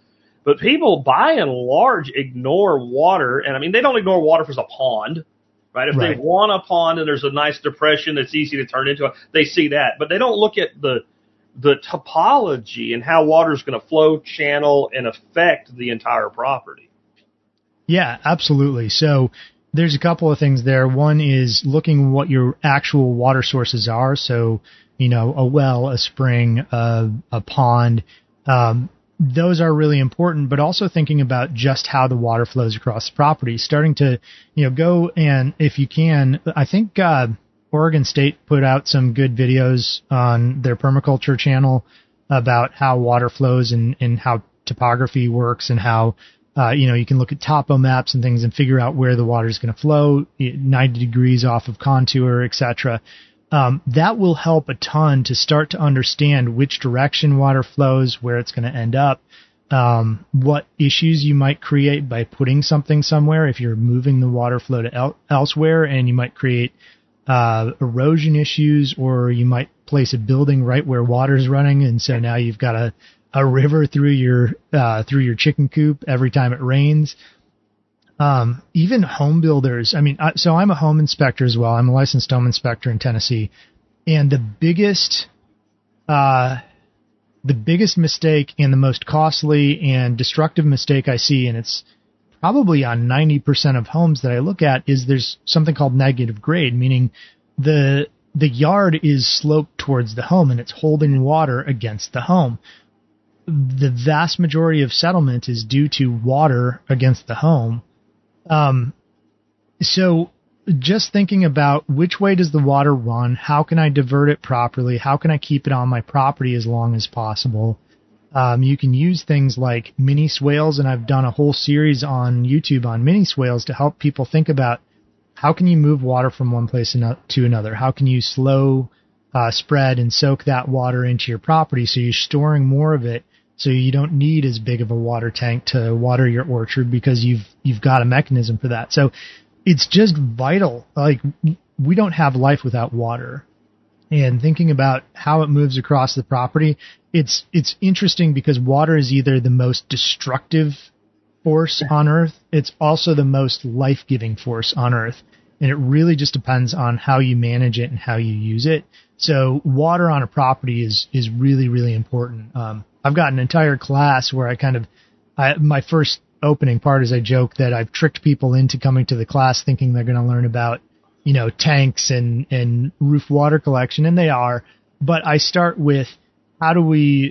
But people, by and large, ignore water. And I mean, they don't ignore water if it's a pond, right? If Right. they want a pond and there's a nice depression that's easy to turn into, they see that. But they don't look at the topology and how water is going to flow, channel, and affect the entire property. Yeah, absolutely. So there's a couple of things there. One is looking what your actual water sources are. So, a well, a spring, a pond. Those are really important, but also thinking about just how the water flows across the property, starting to, go and if you can, I think, Oregon State put out some good videos on their permaculture channel about how water flows and how topography works and how, you can look at topo maps and things and figure out where the water is going to flow 90 degrees off of contour, etc. That will help a ton to start to understand which direction water flows, where it's going to end up, what issues you might create by putting something somewhere if you're moving the water flow to elsewhere, and you might create erosion issues, or you might place a building right where water's running, and so now you've got a river through your chicken coop every time it rains. Even home builders. I mean, so I'm a home inspector as well. I'm a licensed home inspector in Tennessee, and the biggest mistake and the most costly and destructive mistake I see, and it's probably on 90% of homes that I look at, is there's something called negative grade, meaning the yard is sloped towards the home and it's holding water against the home. The vast majority of settlement is due to water against the home. So just thinking about which way does the water run? How can I divert it properly? How can I keep it on my property as long as possible? You can use things like mini swales, and I've done a whole series on YouTube on mini swales to help people think about how can you move water from one place to another? How can you slow spread and soak that water into your property so you're storing more of it, so you don't need as big of a water tank to water your orchard because you've got a mechanism for that. So it's just vital. Like, we don't have life without water. And thinking about how it moves across the property, it's interesting because water is either the most destructive force on Earth, it's also the most life-giving force on Earth. And it really just depends on how you manage it and how you use it. So water on a property is really, really important. I've got an entire class where my first opening part is I joke that I've tricked people into coming to the class thinking they're going to learn about, tanks and roof water collection, and they are. But I start with how do we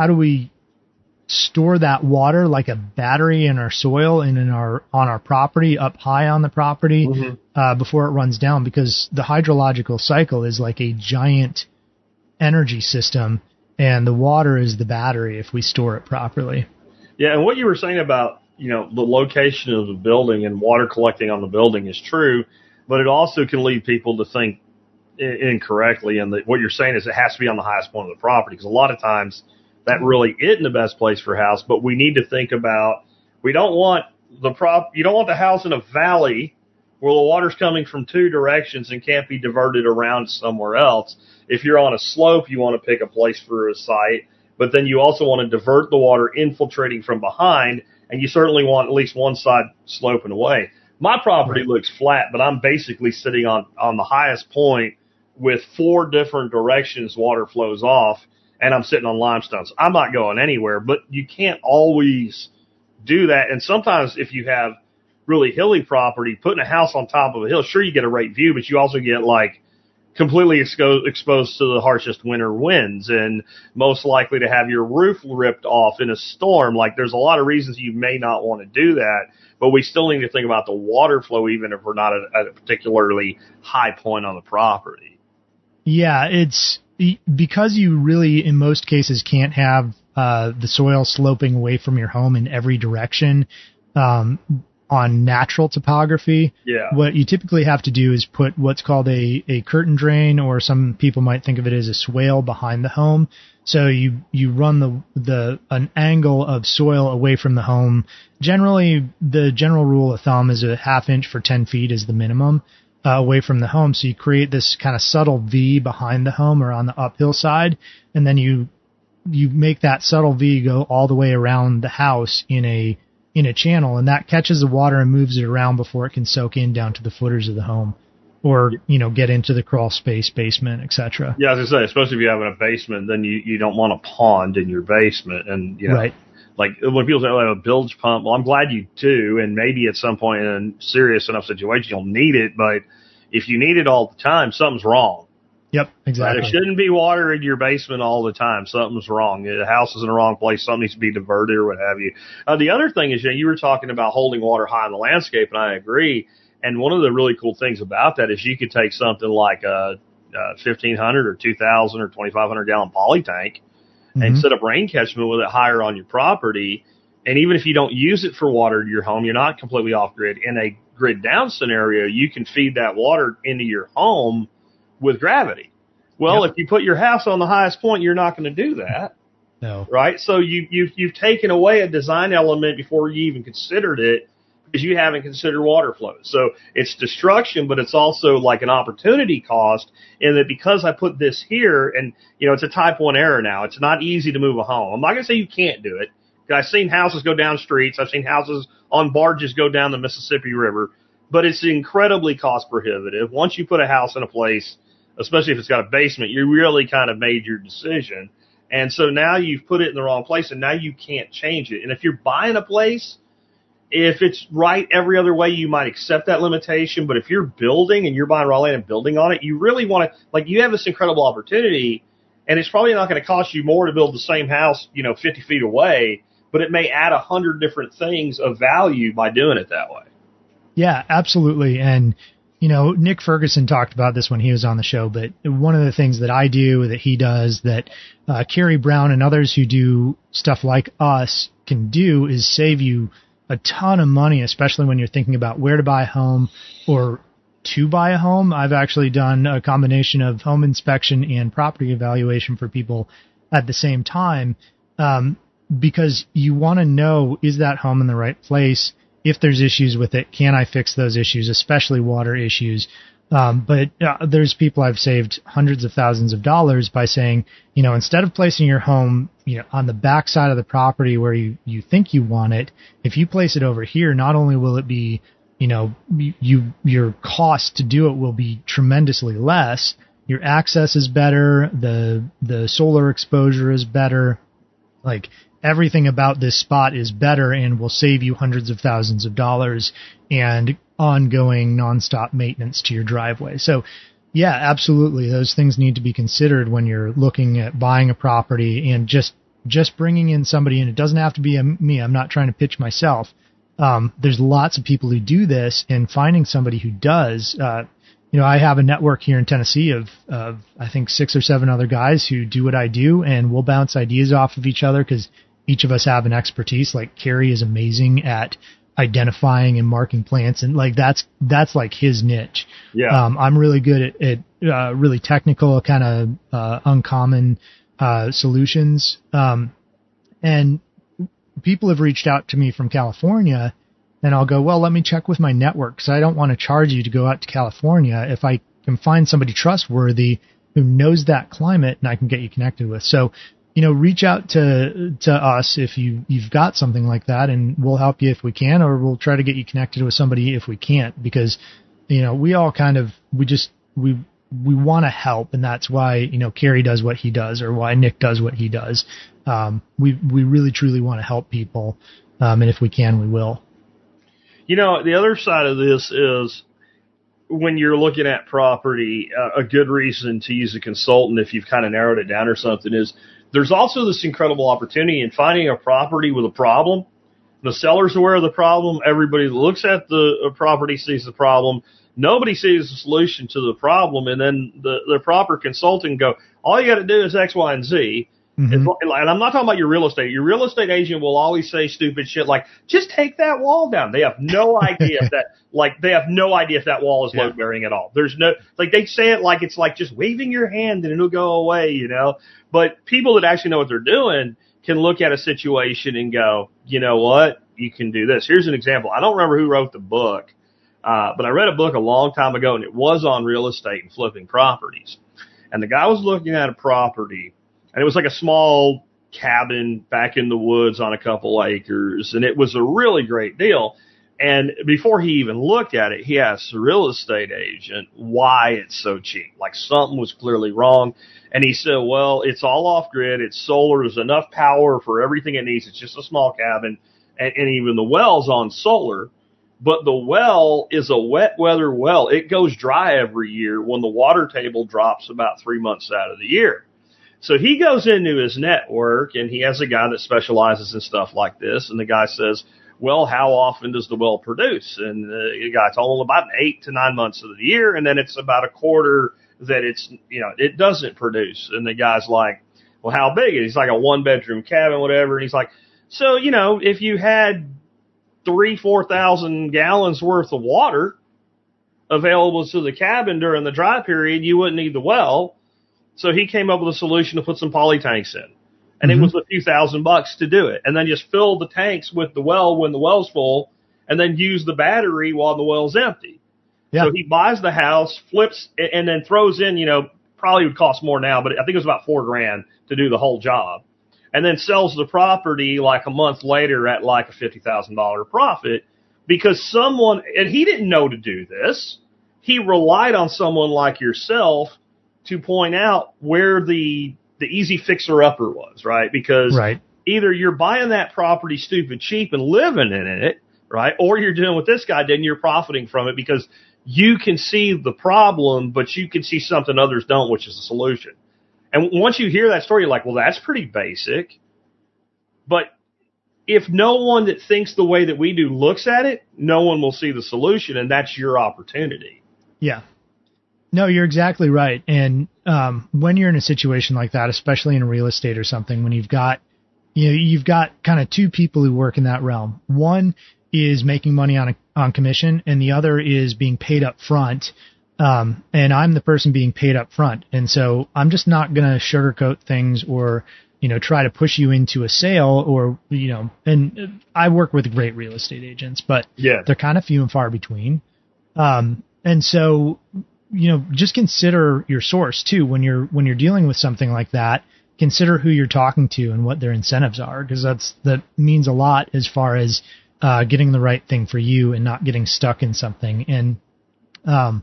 store that water like a battery in our soil and on our property, up high on the property, before it runs down, because the hydrological cycle is like a giant energy system, and the water is the battery if we store it properly. Yeah, and what you were saying about, the location of the building and water collecting on the building is true, but it also can lead people to think incorrectly. And what you're saying is it has to be on the highest point of the property, because a lot of times that really isn't the best place for a house. But we need to think about, you don't want the house in a valley where the water's coming from two directions and can't be diverted around somewhere else. If you're on a slope, you want to pick a place for a site, but then you also want to divert the water infiltrating from behind, and you certainly want at least one side sloping away. My property looks flat, but I'm basically sitting on the highest point with 4 different directions water flows off, and I'm sitting on limestone. So I'm not going anywhere, but you can't always do that. And sometimes if you have really hilly property, putting a house on top of a hill, sure, you get a great view, but you also get like completely exposed to the harshest winter winds, and most likely to have your roof ripped off in a storm. Like, there's a lot of reasons you may not want to do that, but we still need to think about the water flow, even if we're not at a particularly high point on the property. Yeah, it's because you really, in most cases, can't have the soil sloping away from your home in every direction on natural topography. Yeah. What you typically have to do is put what's called a curtain drain, or some people might think of it as a swale, behind the home. So you run an angle of soil away from the home. Generally, the general rule of thumb is a ½ inch for 10 feet is the minimum away from the home. So you create this kind of subtle V behind the home or on the uphill side, and then you you make that subtle V go all the way around the house in a channel, and that catches the water and moves it around before it can soak in down to the footers of the home, or get into the crawl space, basement, etc. Yeah, I was gonna say, especially if you have a basement, then you don't want a pond in your basement, and Right. like when people say, "Oh, I have a bilge pump," well, I'm glad you do, and maybe at some point in a serious enough situation you'll need it, but if you need it all the time, something's wrong. Yep, exactly. There shouldn't be water in your basement all the time. Something's wrong. The house is in the wrong place. Something needs to be diverted or what have you. The other thing is, you were talking about holding water high in the landscape, and I agree. And one of the really cool things about that is you could take something like a 1,500 or 2,000 or 2,500 gallon poly tank and set up rain catchment with it higher on your property. And even if you don't use it for water to your home, you're not completely off grid. In a grid down scenario, you can feed that water into your home with gravity. Well, if you put your house on the highest point, you're not going to do that. No. Right? So you've taken away a design element before you even considered it, because you haven't considered water flows. So it's destruction, but it's also like an opportunity cost in that because I put this here, and it's a type 1 error now. It's not easy to move a home. I'm not going to say you can't do it. I've seen houses go down streets. I've seen houses on barges go down the Mississippi River, but it's incredibly cost prohibitive. Once you put a house in a place, especially if it's got a basement, you really kind of made your decision. And so now you've put it in the wrong place, and now you can't change it. And if you're buying a place, if it's right every other way, you might accept that limitation. But if you're building and you're buying raw land and building on it, you really want to, you have this incredible opportunity, and it's probably not going to cost you more to build the same house, 50 feet away, but it may add 100 different things of value by doing it that way. Yeah, absolutely. And, Nick Ferguson talked about this when he was on the show, but one of the things that I do, that he does, that Carrie Brown and others who do stuff like us can do is save you a ton of money, especially when you're thinking about where to buy a home or to buy a home. I've actually done a combination of home inspection and property evaluation for people at the same time, because you want to know, is that home in the right place? If there's issues with it, can I fix those issues, especially water issues? But there's people I've saved hundreds of thousands of dollars by saying, instead of placing your home, on the back side of the property where you think you want it, if you place it over here, not only will it be, your cost to do it will be tremendously less. Your access is better. The solar exposure is better. Everything about this spot is better and will save you hundreds of thousands of dollars and ongoing nonstop maintenance to your driveway. So, yeah, absolutely. Those things need to be considered when you're looking at buying a property, and just bringing in somebody, and it doesn't have to be me. I'm not trying to pitch myself. There's lots of people who do this, and finding somebody who does, I have a network here in Tennessee of I think 6 or 7 other guys who do what I do, and we'll bounce ideas off of each other because each of us have an expertise. Like Carrie is amazing at identifying and marking plants, and that's like his niche. Yeah. I'm really good at really technical, kind of uncommon solutions. And people have reached out to me from California, and I'll go, well, let me check with my network, because I don't want to charge you to go out to California if I can find somebody trustworthy who knows that climate and I can get you connected with. So, reach out to us if you've got something like that, and we'll help you if we can, or we'll try to get you connected with somebody if we can't, because, we all we want to help, and that's why, Carrie does what he does, or why Nick does what he does. We really truly want to help people, and if we can, we will. The other side of this is, when you're looking at property, a good reason to use a consultant, if you've kind of narrowed it down or something, is there's also this incredible opportunity in finding a property with a problem. The seller's aware of the problem. Everybody that looks at the property sees the problem. Nobody sees the solution to the problem. And then the proper consultant go, all you got to do is X, Y, and Z. Mm-hmm. And I'm not talking about your real estate. Your real estate agent will always say stupid shit like, just take that wall down. They have no idea if that wall is load bearing at all. There's no, they say it like it's like just waving your hand and it'll go away, But people that actually know what they're doing can look at a situation and go, you know what? You can do this. Here's an example. I don't remember who wrote the book, but I read a book a long time ago, and it was on real estate and flipping properties. And the guy was looking at a property, and it was like a small cabin back in the woods on a couple acres, and it was a really great deal. And before he even looked at it, he asked the real estate agent why it's so cheap. Like something was clearly wrong. And he said, well, it's all off grid. It's solar. There's enough power for everything it needs. It's just a small cabin. And even the well's on solar. But the well is a wet weather well. It goes dry every year when the water table drops about 3 months out of the year. So he goes into his network, and he has a guy that specializes in stuff like this. And the guy says, well, how often does the well produce? And the guy told him about 8 to 9 months of the year, and then it's about a quarter that it doesn't produce. And the guy's like, well, how big is it? He's like a 1-bedroom cabin, whatever. And he's like, so, if you had 4,000 gallons worth of water available to the cabin during the dry period, you wouldn't need the well. So he came up with a solution to put some poly tanks in. And it was a few $1,000s to do it. And then just fill the tanks with the well when the well's full, and then use the battery while the well's empty. Yeah. So he buys the house, flips, and then throws in, probably would cost more now, but I think it was about $4,000 to do the whole job. And then sells the property like a month later at like a $50,000 profit because someone, and he didn't know to do this. He relied on someone like yourself to point out where the easy fixer-upper was, right? Because either you're buying that property stupid cheap and living in it, right? Or you're doing what this guy did and you're profiting from it because you can see the problem, but you can see something others don't, which is the solution. And once you hear that story, you're like, well, that's pretty basic. But if no one that thinks the way that we do looks at it, no one will see the solution, and that's your opportunity. Yeah. No, you're exactly right. And when you're in a situation like that, especially in real estate or something, when you've got kind of two people who work in that realm. One is making money on commission, and the other is being paid up front. And I'm the person being paid up front. And so I'm just not going to sugarcoat things or, try to push you into a sale or, and I work with great real estate agents, but they're kind of few and far between. And so, just consider your source too. When you're dealing with something like that, consider who you're talking to and what their incentives are, because that means a lot as far as, getting the right thing for you and not getting stuck in something. And, on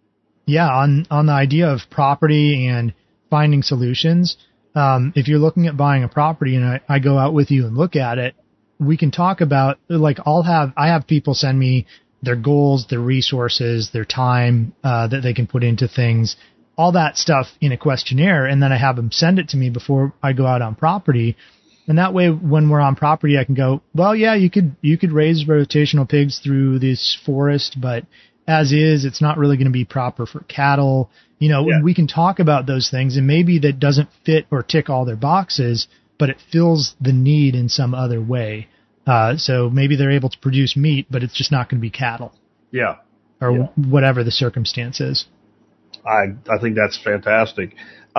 the idea of property and finding solutions, if you're looking at buying a property and I go out with you and look at it, we can talk about, like, I have people send me their goals, their resources, their time, that they can put into things, all that stuff in a questionnaire. And then I have them send it to me before I go out on property. And that way, when we're on property, I can go, well, yeah, you could raise rotational pigs through this forest, but as is, it's not really going to be proper for cattle. We can talk about those things, and maybe that doesn't fit or tick all their boxes, but it fills the need in some other way. So maybe they're able to produce meat, but it's just not going to be cattle. Yeah. Or whatever the circumstance is. I think that's fantastic.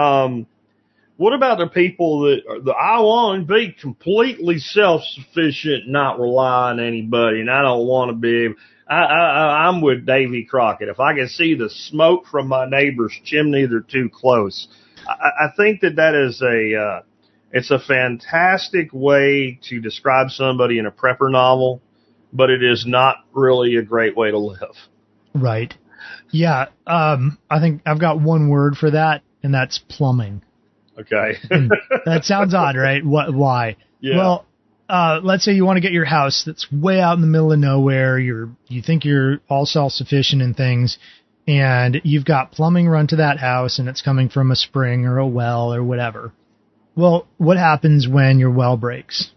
What about the people that I want to be completely self-sufficient, not rely on anybody, and I don't want to be. I'm with Davy Crockett. If I can see the smoke from my neighbor's chimney, they're too close. I think that is it's a fantastic way to describe somebody in a prepper novel, but it is not really a great way to live. Right. Yeah. I think I've got one word for that, and that's plumbing. Okay. That sounds odd, right? Why? Yeah. Well, let's say you want to get your house that's way out in the middle of nowhere. You think you're all self-sufficient in things, and you've got plumbing run to that house, and it's coming from a spring or a well or whatever. Well, what happens when your well breaks?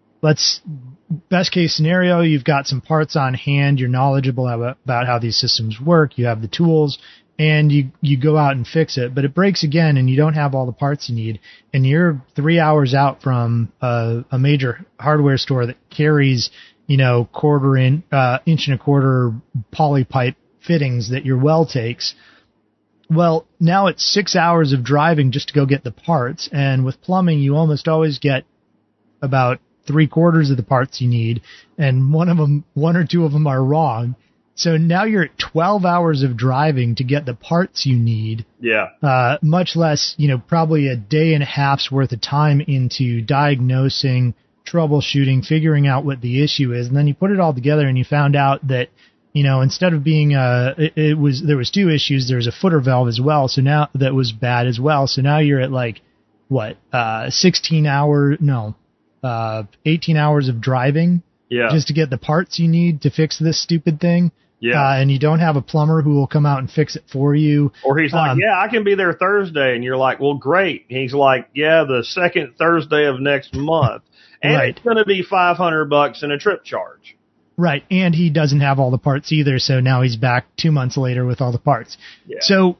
Best case scenario, you've got some parts on hand. You're knowledgeable about how these systems work. You have the tools, and you go out and fix it. But it breaks again, and you don't have all the parts you need. And you're 3 hours out from a major hardware store that carries, inch and a quarter poly pipe fittings that your well takes. Well, now it's 6 hours of driving just to go get the parts. And with plumbing, you almost always get about 3/4 of the parts you need, and one or two of them are wrong. So now you're at 12 hours of driving to get the parts you need. Yeah. Much less, probably a day and a half's worth of time into diagnosing, troubleshooting, figuring out what the issue is. And then you put it all together and you found out that, instead of being, there was two issues. There was a footer valve as well. So now that was bad as well. So now you're at 18 hours of driving. Yeah. Just to get the parts you need to fix this stupid thing. Yeah. And you don't have a plumber who will come out and fix it for you. Or he's like, yeah, I can be there Thursday. And you're like, well, great. And he's like, yeah, the second Thursday of next month. And right. It's going to be $500 in a trip charge. Right. And he doesn't have all the parts either. So now he's back 2 months later with all the parts. Yeah. So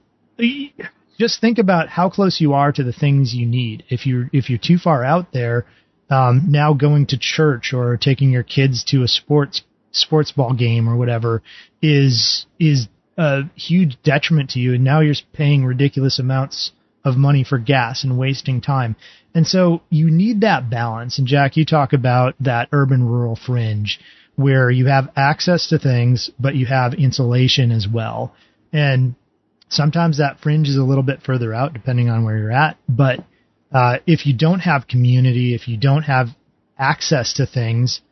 just think about how close you are to the things you need. If you're too far out there, now going to church or taking your kids to a sports ball game or whatever is a huge detriment to you. And now you're paying ridiculous amounts of money for gas and wasting time. And so you need that balance. And Jack, you talk about that urban rural fringe where you have access to things, but you have insulation as well. And sometimes that fringe is a little bit further out depending on where you're at. But if you don't have community, if you don't have access to things,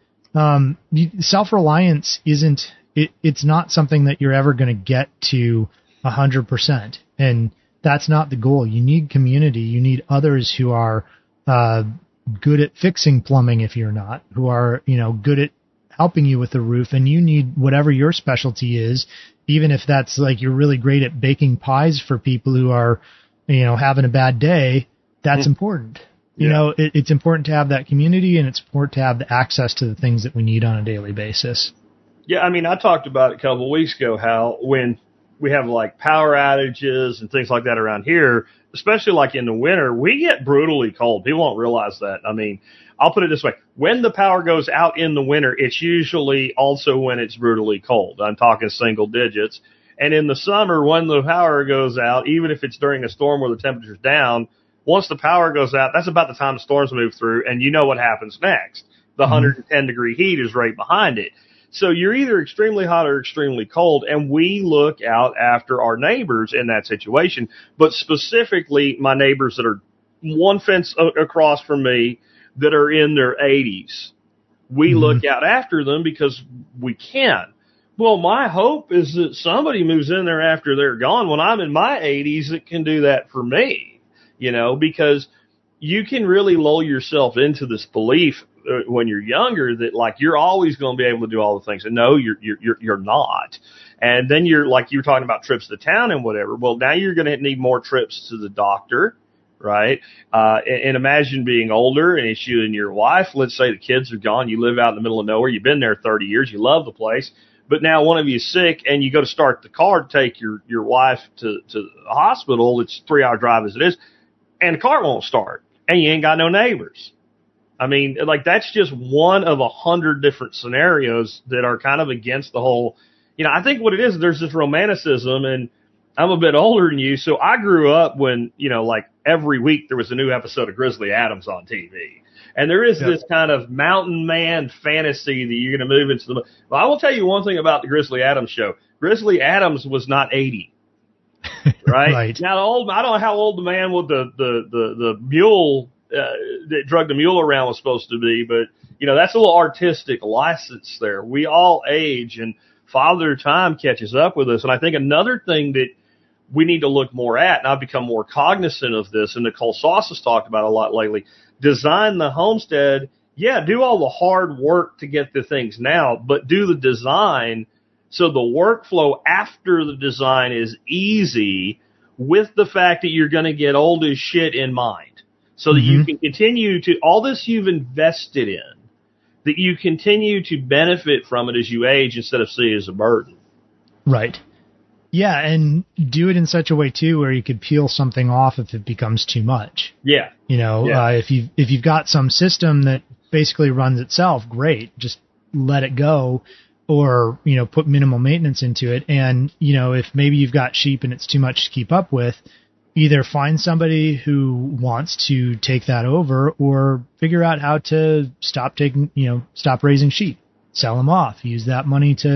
self-reliance it's not something that you're ever going to get to 100%. And that's not the goal. You need community. You need others who are good at fixing plumbing if you're not, who are, good at helping you with the roof. And you need whatever your specialty is, even if that's like you're really great at baking pies for people who are, having a bad day. That's important. It's important to have that community, and it's important to have the access to the things that we need on a daily basis. Yeah, I mean, I talked about it a couple of weeks ago how when we have like power outages and things like that around here, especially like in the winter, we get brutally cold. People don't realize that. I mean, I'll put it this way. When the power goes out in the winter, it's usually also when it's brutally cold. I'm talking single digits. And in the summer, when the power goes out, even if it's during a storm where the temperature's down, once the power goes out, that's about the time the storms move through, and you know what happens next. The 110-degree heat is right behind it. So you're either extremely hot or extremely cold, and we look out after our neighbors in that situation, but specifically my neighbors that are one fence across from me that are in their 80s. We look out after them because we can. Well, my hope is that somebody moves in there after they're gone. When I'm in my 80s, it can do that for me, because you can really lull yourself into this belief when you're younger that like you're always going to be able to do all the things. And no, you're not. And then you're like you were talking about trips to town and whatever. Well, now you're going to need more trips to the doctor, right? And imagine being older and it's you and your wife. Let's say the kids are gone. You live out in the middle of nowhere. You've been there 30 years. You love the place. But now one of you is sick and you go to start the car to take your wife to the hospital. It's a 3-hour drive as it is. And the car won't start. And you ain't got no neighbors. I mean, like that's just one of 100 different scenarios that are kind of against the whole, I think what it is, there's this romanticism, and I'm a bit older than you. So I grew up when, like every week there was a new episode of Grizzly Adams on TV. And there is this kind of mountain man fantasy that you're going to move into the, well, I will tell you one thing about the Grizzly Adams show. Grizzly Adams was not 80. Right? Right. Now I don't know how old the man with the mule, that drug the mule around was supposed to be, but that's a little artistic license there. We all age and Father Time catches up with us. And I think another thing that we need to look more at, and I've become more cognizant of this, and Nicole Sauce has talked about a lot lately, design the homestead. Yeah, do all the hard work to get the things now, but do the design so the workflow after the design is easy with the fact that you're going to get old as shit in mind. So that you can continue to, all this you've invested in, that you continue to benefit from it as you age instead of see it as a burden. Right. Yeah, and do it in such a way, too, where you could peel something off if it becomes too much. Yeah. If you've got some system that basically runs itself, great. Just let it go or, put minimal maintenance into it. And, if maybe you've got sheep and it's too much to keep up with, either find somebody who wants to take that over or figure out how to stop raising sheep, sell them off, use that money to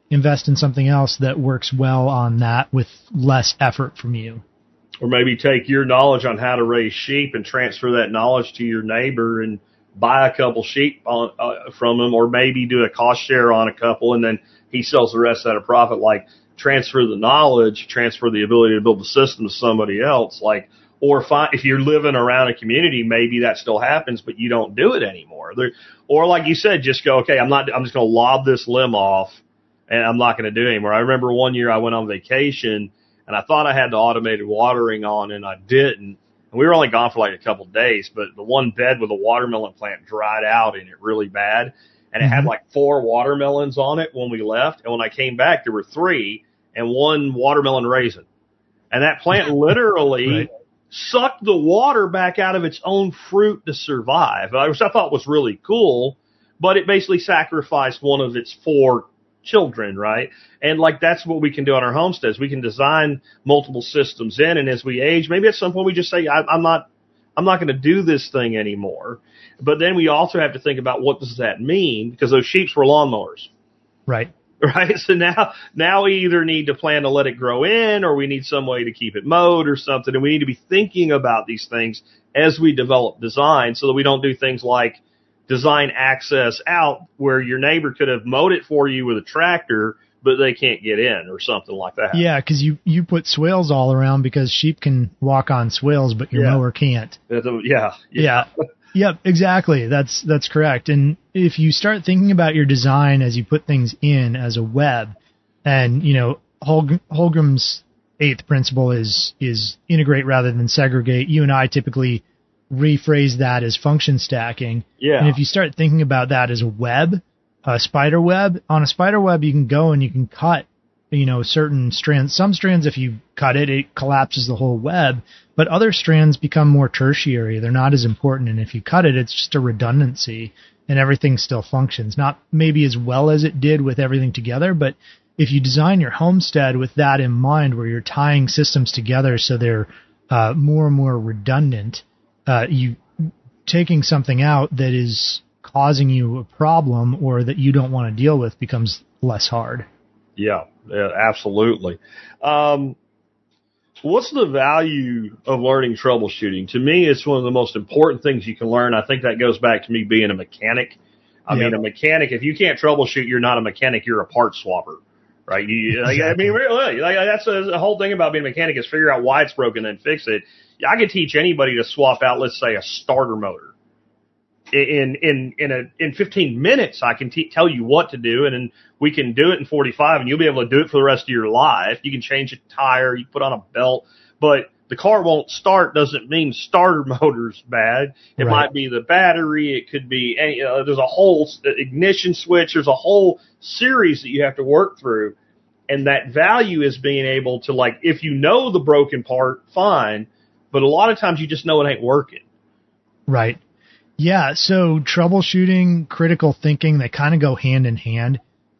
invest in something else that works well on that with less effort from you. Or maybe take your knowledge on how to raise sheep and transfer that knowledge to your neighbor and buy a couple sheep from him, or maybe do a cost share on a couple and then he sells the rest at a profit. Like, transfer the knowledge, transfer the ability to build the system to somebody else. Like, or if you're living around a community, maybe that still happens, but you don't do it anymore. Or like you said, just go, okay, I'm just going to lob this limb off and I'm not going to do it anymore. I remember one year I went on vacation and I thought I had the automated watering on and I didn't. And we were only gone for like a couple of days, but the one bed with a watermelon plant dried out in it really bad. And it had like 4 watermelons on it when we left. And when I came back, there were 3 and 1 watermelon raisin. And that plant literally Right. sucked the water back out of its own fruit to survive, which I thought was really cool, but it basically sacrificed one of its 4 children, right? And like, that's what we can do on our homesteads. We can design multiple systems in, and as we age, maybe at some point we just say, I'm not going to do this thing anymore. But then we also have to think about, what does that mean? Because those sheeps were lawnmowers. Right. Right. So now we either need to plan to let it grow in, or we need some way to keep it mowed or something. And we need to be thinking about these things as we develop design, so that we don't do things like design access out, where your neighbor could have mowed it for you with a tractor, but they can't get in, or something like that. Yeah, because you put swales all around because sheep can walk on swales, but your mower can't. Yeah. Yep, exactly. That's correct. And if you start thinking about your design as you put things in as a web, and Holmgren's 8th principle is integrate rather than segregate. You and I typically rephrase that as function stacking. Yeah. And if you start thinking about that as a web, a spider web, on a spider web you can go and you can cut certain strands. Some strands, if you cut it, it collapses the whole web, but other strands become more tertiary. They're not as important. And if you cut it, it's just a redundancy and everything still functions. Not maybe as well as it did with everything together, but if you design your homestead with that in mind, where you're tying systems together so they're more and more redundant, you taking something out that is causing you a problem or that you don't want to deal with becomes less hard. Yeah, absolutely. What's the value of learning troubleshooting? To me, it's one of the most important things you can learn. I think that goes back to me being a mechanic. I mean, a mechanic, if you can't troubleshoot, you're not a mechanic, you're a part swapper, right? Really, that's the whole thing about being a mechanic, is figure out why it's broken and fix it. I could teach anybody to swap out, let's say, a starter motor. In 15 minutes, I can tell you what to do, and then we can do it in 45, and you'll be able to do it for the rest of your life. You can change a tire, you put on a belt, but the car won't start doesn't mean starter motor's bad. It might be the battery. It could be there's a whole ignition switch. There's a whole series that you have to work through, and that value is being able to, like, if you know the broken part, fine, but a lot of times you just know it ain't working. Right. Yeah, so troubleshooting, critical thinking, they kind of go hand in hand.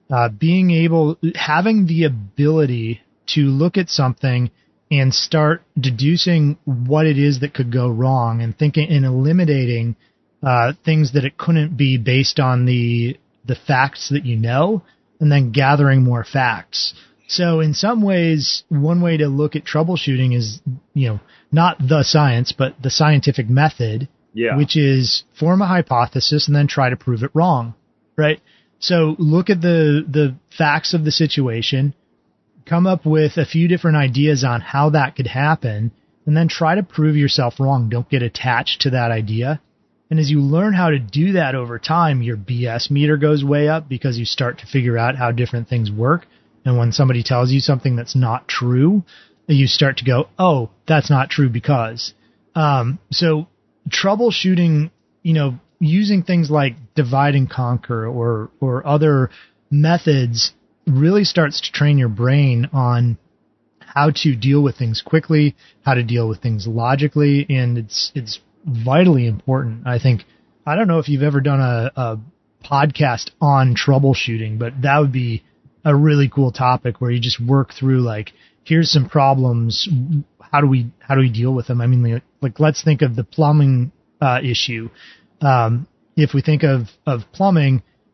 Having the ability to look at something and start deducing what it is that could go wrong, and thinking and eliminating things that it couldn't be based on the facts that you know, and then gathering more facts. So in some ways, one way to look at troubleshooting is, not the science, but the scientific method. Yeah. Which is form a hypothesis and then try to prove it wrong, right? So look at the facts of the situation, come up with a few different ideas on how that could happen, and then try to prove yourself wrong. Don't get attached to that idea. And as you learn how to do that over time, your BS meter goes way up, because you start to figure out how different things work. And when somebody tells you something that's not true, you start to go, oh, that's not true because. So troubleshooting, using things like divide and conquer or other methods really starts to train your brain on how to deal with things quickly, how to deal with things logically, and it's vitally important. I think, I don't know if you've ever done a podcast on troubleshooting, but that would be a really cool topic where you just work through, like, here's some problems. How do we deal with them? I mean, like let's think of the plumbing issue. If we think of plumbing,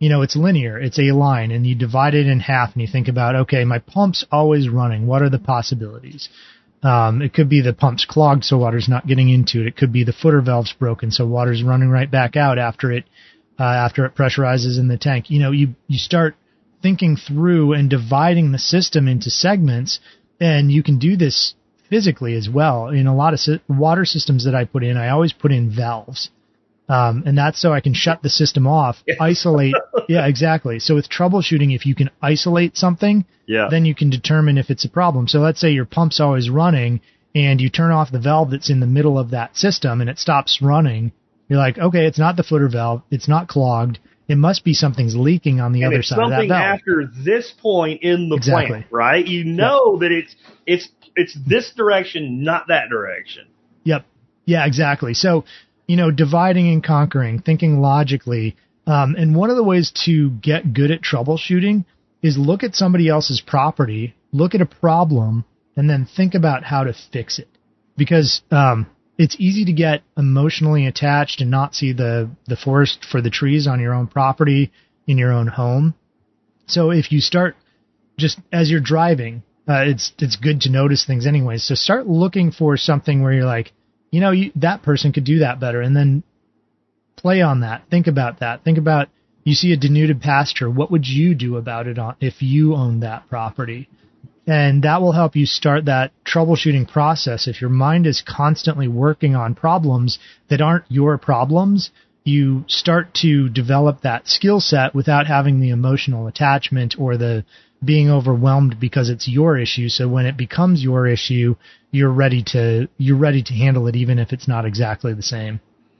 it's linear. It's a line, and you divide it in half, and you think about, okay, my pump's always running. What are the possibilities? It could be the pump's clogged, so water's not getting into it. It could be the footer valve's broken, so water's running right back out after it pressurizes in the tank. You start thinking through and dividing the system into segments, and you can do this physically as well. In a lot of water systems that I put in, I always put in valves. And that's so I can shut the system off, isolate. Yeah, exactly. So with troubleshooting, if you can isolate something, then you can determine if it's a problem. So let's say your pump's always running and you turn off the valve that's in the middle of that system and it stops running. You're like, okay, it's not the footer valve. It's not clogged. It must be something's leaking on the other side of that valve. Something after this point in the plant, right? You know that it's this direction, not that direction. Yep. Yeah, exactly. So, dividing and conquering, thinking logically. And one of the ways to get good at troubleshooting is look at somebody else's property, look at a problem, and then think about how to fix it. Because it's easy to get emotionally attached and not see the forest for the trees on your own property, in your own home. So if you start just as you're driving, it's good to notice things anyways. So start looking for something where you're like, that person could do that better, and then play on that. Think about that. Think about, you see a denuded pasture. What would you do about it if you owned that property? And that will help you start that troubleshooting process. If your mind is constantly working on problems that aren't your problems, you start to develop that skill set without having the emotional attachment or the being overwhelmed because it's your issue. So when it becomes your issue, you're ready to handle it, even if it's not exactly the same.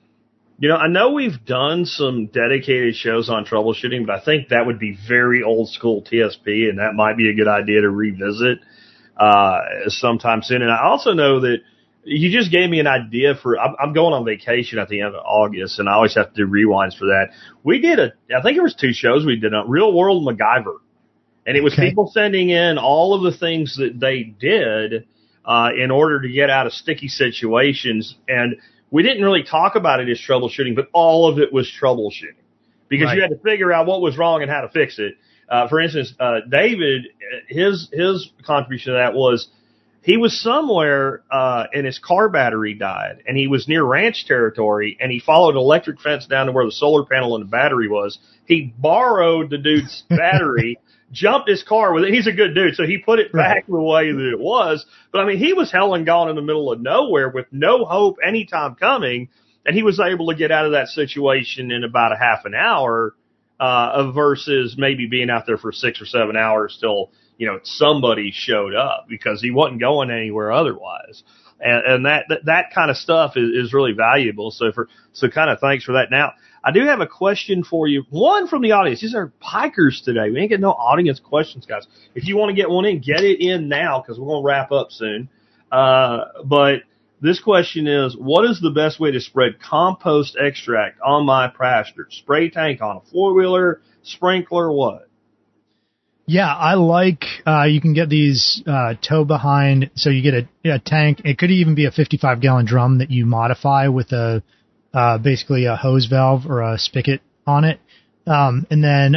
I know we've done some dedicated shows on troubleshooting, but I think that would be very old school TSP, and that might be a good idea to revisit sometime soon. And I also know that you just gave me an idea I'm going on vacation at the end of August, and I always have to do rewinds for that. We did I think it was 2 shows we did on Real World MacGyver. And it was people sending in all of the things that they did in order to get out of sticky situations. And we didn't really talk about it as troubleshooting, but all of it was troubleshooting because you had to figure out what was wrong and how to fix it. For instance, David, his contribution to that was he was somewhere and his car battery died, and he was near ranch territory, and he followed an electric fence down to where the solar panel and the battery was. He borrowed the dude's battery, jumped his car with it. He's a good dude, so he put it back the way that it was. But, he was hell and gone in the middle of nowhere with no hope anytime coming, and he was able to get out of that situation in about a half an hour versus maybe being out there for 6 or 7 hours till, somebody showed up because he wasn't going anywhere otherwise. And that kind of stuff is really valuable. So kind of thanks for that. Now, I do have a question for you. One from the audience. These are pikers today. We ain't getting no audience questions, guys. If you want to get one in, get it in now because we're going to wrap up soon. But this question is, what is the best way to spread compost extract on my pasture? Spray tank on a 4-wheeler, sprinkler, what? Yeah, I like, you can get these tow behind, so you get a tank. It could even be a 55-gallon drum that you modify with basically a hose valve or a spigot on it. And then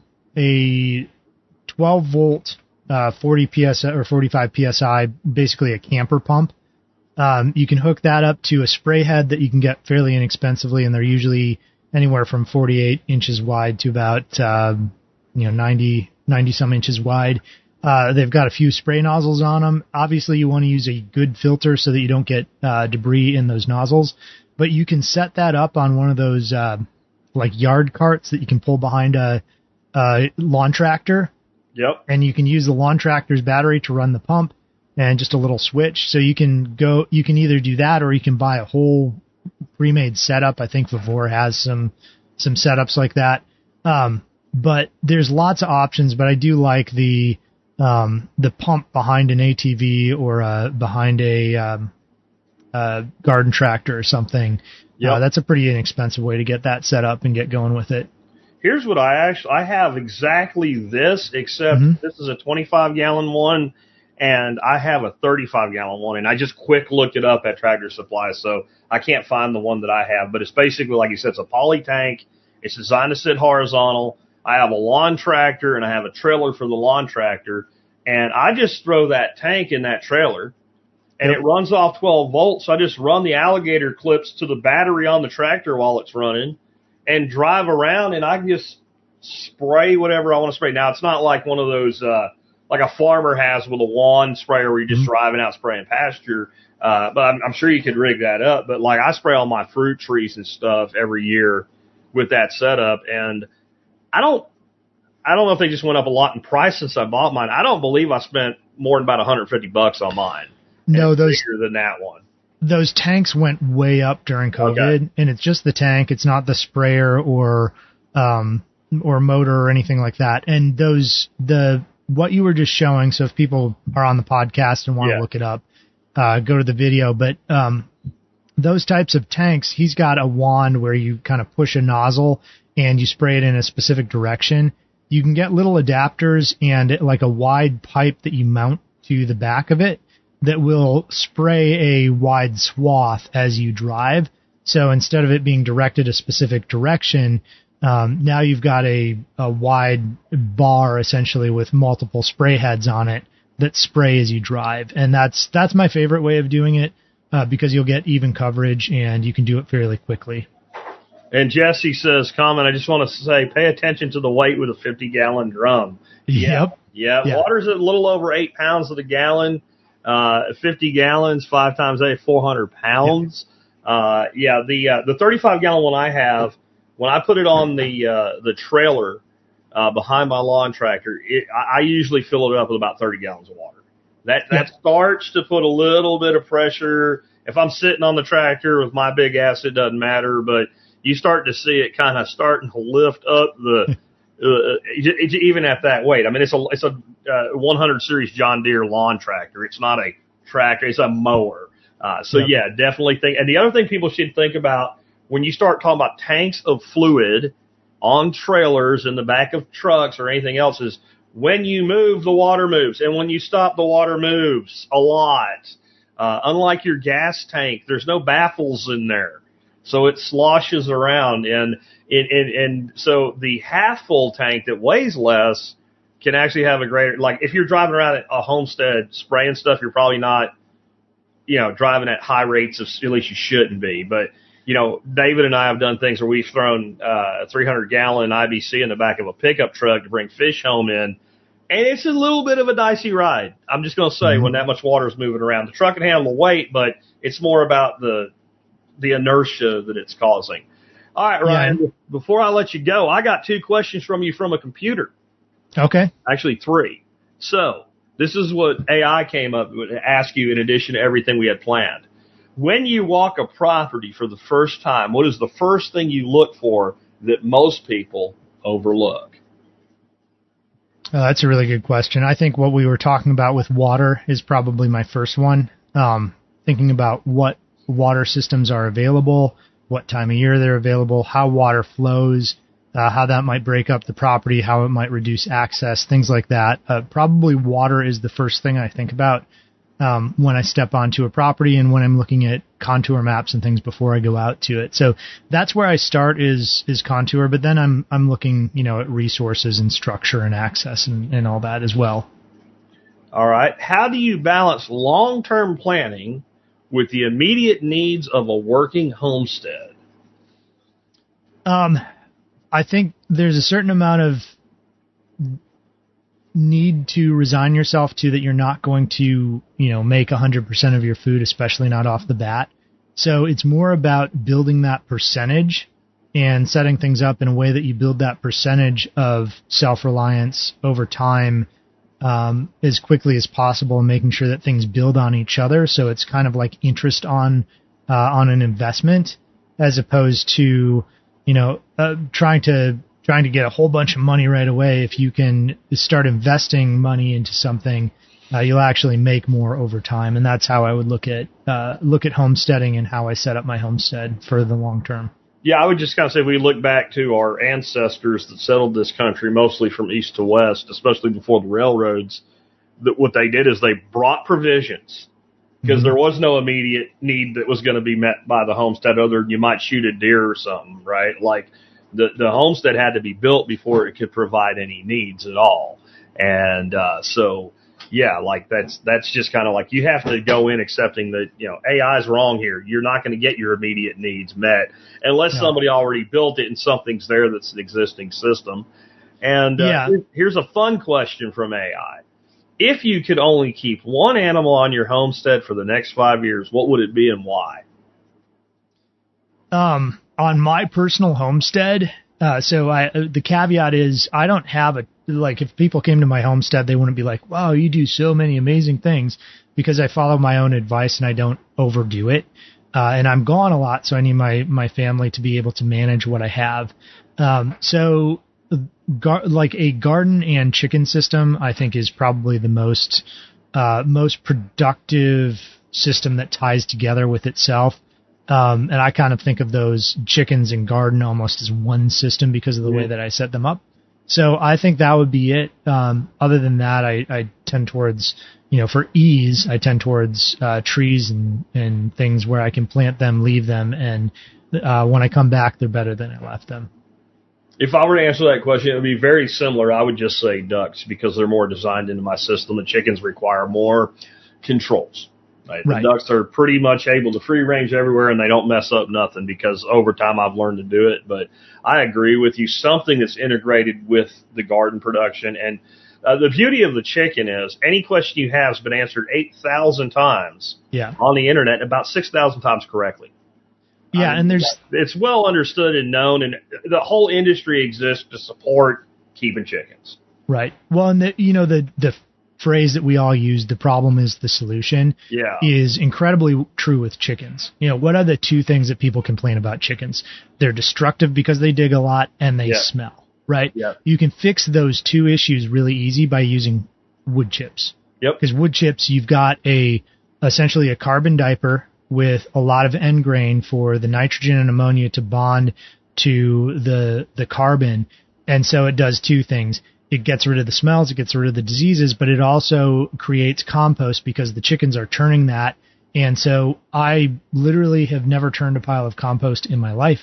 a 12-volt 40 PSI or 45 PSI, basically a camper pump. You can hook that up to a spray head that you can get fairly inexpensively, and they're usually anywhere from 48 inches wide to about 90 some inches wide. They've got a few spray nozzles on them. Obviously, you want to use a good filter so that you don't get debris in those nozzles. But you can set that up on one of those like yard carts that you can pull behind a lawn tractor. Yep. And you can use the lawn tractor's battery to run the pump and just a little switch. So you can either do that or you can buy a whole pre-made setup. I think Vavor has some setups like that. But there's lots of options, but I do like the pump behind an ATV or behind a garden tractor or something. Yep. That's a pretty inexpensive way to get that set up and get going with it. Here's what I have exactly this, except this is a 25-gallon one, and I have a 35-gallon one, and I just quick looked it up at Tractor Supply, so I can't find the one that I have, but it's basically, like you said, it's a poly tank. It's designed to sit horizontal. I have a lawn tractor, and I have a trailer for the lawn tractor, and I just throw that tank in that trailer, and it runs off 12 volts. So I just run the alligator clips to the battery on the tractor while it's running and drive around, and I can just spray whatever I want to spray. Now, it's not like one of those, like a farmer has with a wand sprayer where you're just driving out spraying pasture. But I'm sure you could rig that up. But like I spray all my fruit trees and stuff every year with that setup. And I don't know if they just went up a lot in price since I bought mine. I don't believe I spent more than about $150 on mine. No, those bigger than that one. Those tanks went way up during COVID, and it's just the tank. It's not the sprayer or motor or anything like that. And what you were just showing. So if people are on the podcast and want to look it up, go to the video. But those types of tanks, he's got a wand where you kind of push a nozzle and you spray it in a specific direction. You can get little adapters and like a wide pipe that you mount to the back of it that will spray a wide swath as you drive. So instead of it being directed a specific direction, now you've got a wide bar essentially with multiple spray heads on it that spray as you drive. And that's my favorite way of doing it because you'll get even coverage and you can do it fairly quickly. And Jesse says, I just want to say, pay attention to the weight with a 50-gallon drum. Yep. Yeah. Water's a little over 8 pounds to the gallon. 50 gallons, 5 times 8, 400 pounds. Yep. The 35-gallon one I have, when I put it on the trailer behind my lawn tractor, I usually fill it up with about 30 gallons of water. That starts to put a little bit of pressure. If I'm sitting on the tractor with my big ass, it doesn't matter, but you start to see it kind of starting to lift up even at that weight. I mean, it's a 100 series John Deere lawn tractor. It's not a tractor. It's a mower. Definitely think. And the other thing people should think about when you start talking about tanks of fluid on trailers in the back of trucks or anything else is when you move, the water moves. And when you stop, the water moves a lot. Unlike your gas tank, there's no baffles in there. So it sloshes around, and so the half full tank that weighs less can actually have a greater, like if you're driving around at a homestead spraying stuff, you're probably not, driving at high rates of, at least you shouldn't be. But, David and I have done things where we've thrown a 300-gallon IBC in the back of a pickup truck to bring fish home in, and it's a little bit of a dicey ride. I'm just going to say when that much water is moving around. The truck can handle the weight, but it's more about the inertia that it's causing. All right, Ryan, before I let you go, I got 2 questions from you from a computer. Okay. Actually, 3. So this is what AI came up with to ask you in addition to everything we had planned. When you walk a property for the first time, what is the first thing you look for that most people overlook? That's a really good question. I think what we were talking about with water is probably my first one. Thinking about what water systems are available, what time of year they're available, how water flows, how that might break up the property, how it might reduce access, things like that. Probably water is the first thing I think about when I step onto a property and when I'm looking at contour maps and things before I go out to it. So that's where I start is contour, but then I'm looking, at resources and structure and access and all that as well. All right. How do you balance long-term planning with the immediate needs of a working homestead? I think there's a certain amount of need to resign yourself to that you're not going to, make 100% of your food, especially not off the bat. So it's more about building that percentage and setting things up in a way that you build that percentage of self-reliance over time as quickly as possible and making sure that things build on each other. So it's kind of like interest on an investment as opposed to, trying to get a whole bunch of money right away. If you can start investing money into something, you'll actually make more over time. And that's how I would look at homesteading and how I set up my homestead for the long term. Yeah, I would just kind of say we look back to our ancestors that settled this country mostly from east to west, especially before the railroads, that what they did is they brought provisions because there was no immediate need that was going to be met by the homestead other than you might shoot a deer or something, right? Like the homestead had to be built before it could provide any needs at all. And so, yeah, like that's just kind of like you have to go in accepting that, AI is wrong here. You're not going to get your immediate needs met unless somebody already built it and something's there that's an existing system. And here's a fun question from AI. If you could only keep one animal on your homestead for the next 5 years, what would it be and why? On my personal homestead, the caveat is I don't have if people came to my homestead, they wouldn't be like, wow, you do so many amazing things, because I follow my own advice and I don't overdo it. And I'm gone a lot, so I need my family to be able to manage what I have. Like a garden and chicken system, I think is probably the most productive system that ties together with itself. And I kind of think of those chickens and garden almost as one system because of the way that I set them up. So I think that would be it. Other than that, I tend towards, for ease, I tend towards trees and things where I can plant them, leave them, and when I come back, they're better than I left them. If I were to answer that question, it would be very similar. I would just say ducks because they're more designed into my system. The chickens require more controls. Right? The ducks are pretty much able to free range everywhere, and they don't mess up nothing because over time I've learned to do it. But I agree with you. Something that's integrated with the garden production. And the beauty of the chicken is any question you have has been answered 8,000 times on the internet, about 6,000 times correctly. Yeah, and it's well understood and known, and the whole industry exists to support keeping chickens. Right. Well, and the phrase that we all use, the problem is the solution, is incredibly true with chickens. What are the two things that people complain about chickens? They're destructive because they dig a lot and they smell, right? Yeah. You can fix those two issues really easy by using wood chips. Yep. Because wood chips, you've got essentially a carbon diaper with a lot of end grain for the nitrogen and ammonia to bond to the carbon. And so it does two things. It gets rid of the smells, it gets rid of the diseases, but it also creates compost because the chickens are turning that. And so I literally have never turned a pile of compost in my life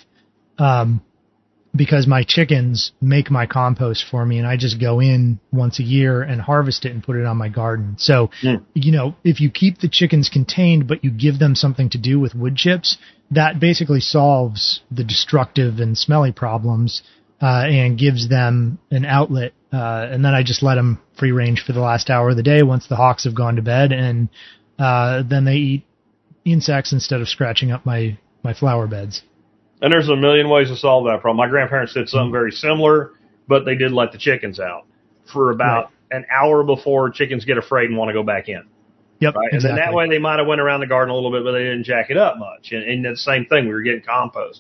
because my chickens make my compost for me, and I just go in once a year and harvest it and put it on my garden. So, if you keep the chickens contained, but you give them something to do with wood chips, that basically solves the destructive and smelly problems and gives them an outlet. And then I just let them free range for the last hour of the day once the hawks have gone to bed, and then they eat insects instead of scratching up my flower beds. And there's a million ways to solve that problem. My grandparents did something very similar, but they did let the chickens out for about an hour before chickens get afraid and want to go back in. Yep. Right? And then that way they might have went around the garden a little bit, but they didn't jack it up much. And the same thing, we were getting compost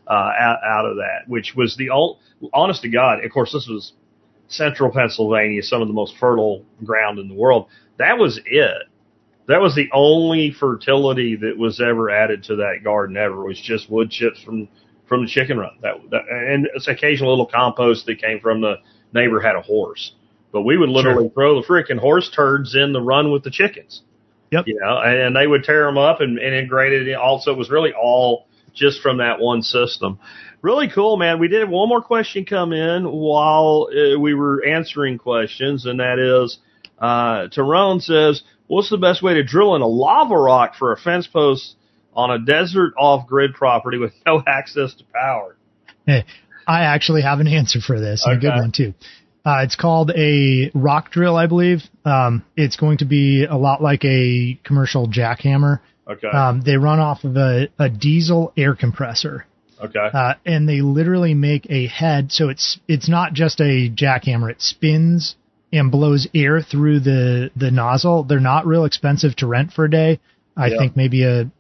out of that, which was honest to God, of course, this was central Pennsylvania, some of the most fertile ground in the world. That was it. That was the only fertility that was ever added to that garden ever, was just wood chips from the chicken run. And it's occasional little compost that came from the neighbor had a horse. But we would literally throw the freaking horse turds in the run with the chickens. Yep. And they would tear them up and integrate it. Also, it was really all just from that one system. Really cool, man. We did have one more question come in while we were answering questions, and that is, Tyrone says, what's the best way to drill in a lava rock for a fence post on a desert off-grid property with no access to power? Hey, I actually have an answer for this, and a good one, too. It's called a rock drill, I believe. It's going to be a lot like a commercial jackhammer. Okay. They run off of a diesel air compressor. Okay. And they literally make a head, so it's not just a jackhammer. It spins and blows air through the nozzle. They're not real expensive to rent for a day. I think maybe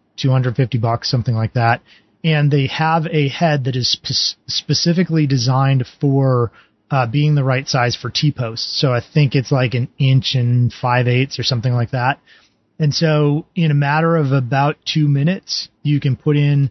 $250, something like that. And they have a head that is specifically designed for being the right size for T-posts. So I think it's like 1 5/8 inches or something like that. And so in a matter of about 2 minutes, you can put in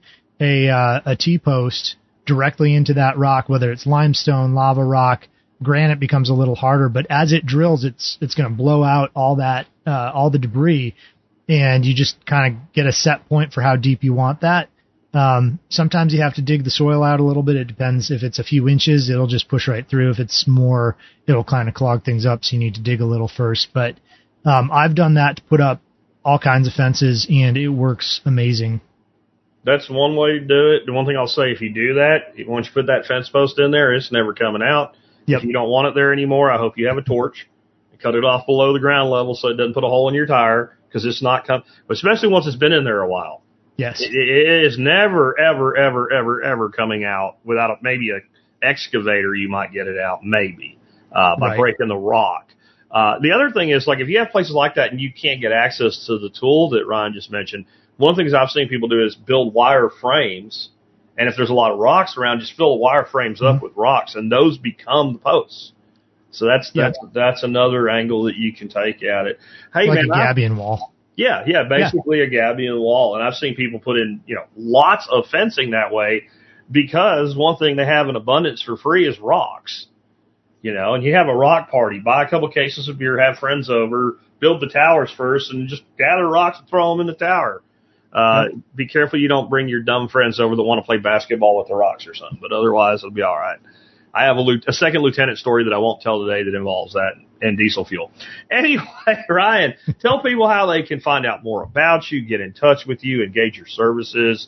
a T-post directly into that rock, whether it's limestone, lava rock. Granite becomes a little harder, but as it drills, it's going to blow out all the debris, and you just kind of get a set point for how deep you want that. Sometimes you have to dig the soil out a little bit. It depends. If it's a few inches, it'll just push right through. If it's more, it'll kind of clog things up, so you need to dig a little first. But I've done that to put up all kinds of fences, and it works amazing. That's one way to do it. The one thing I'll say, if you do that, once you put that fence post in there, it's never coming out. Yep. If you don't want it there anymore, I hope you have a torch and cut it off below the ground level so it doesn't put a hole in your tire, because it's not coming, especially once it's been in there a while. Yes. It is never, ever, ever, ever, ever coming out without maybe an excavator. You might get it out, maybe, by breaking the rock. The other thing is, like, if you have places like that and you can't get access to the tool that Ryan just mentioned, one of the things I've seen people do is build wire frames. And if there's a lot of rocks around, just fill the wire frames up with rocks, and those become the posts. So that's another angle that you can take at it. Hey, like man, a gabion wall. Yeah, basically a gabion wall. And I've seen people put in, lots of fencing that way, because one thing they have in abundance for free is rocks. And you have a rock party, buy a couple cases of beer, have friends over, build the towers first, and just gather rocks and throw them in the tower. Be careful you don't bring your dumb friends over that want to play basketball with the rocks or something, but otherwise it'll be all right. I have a second lieutenant story that I won't tell today that involves that and diesel fuel. Anyway, Ryan, tell people how they can find out more about you, get in touch with you, engage your services,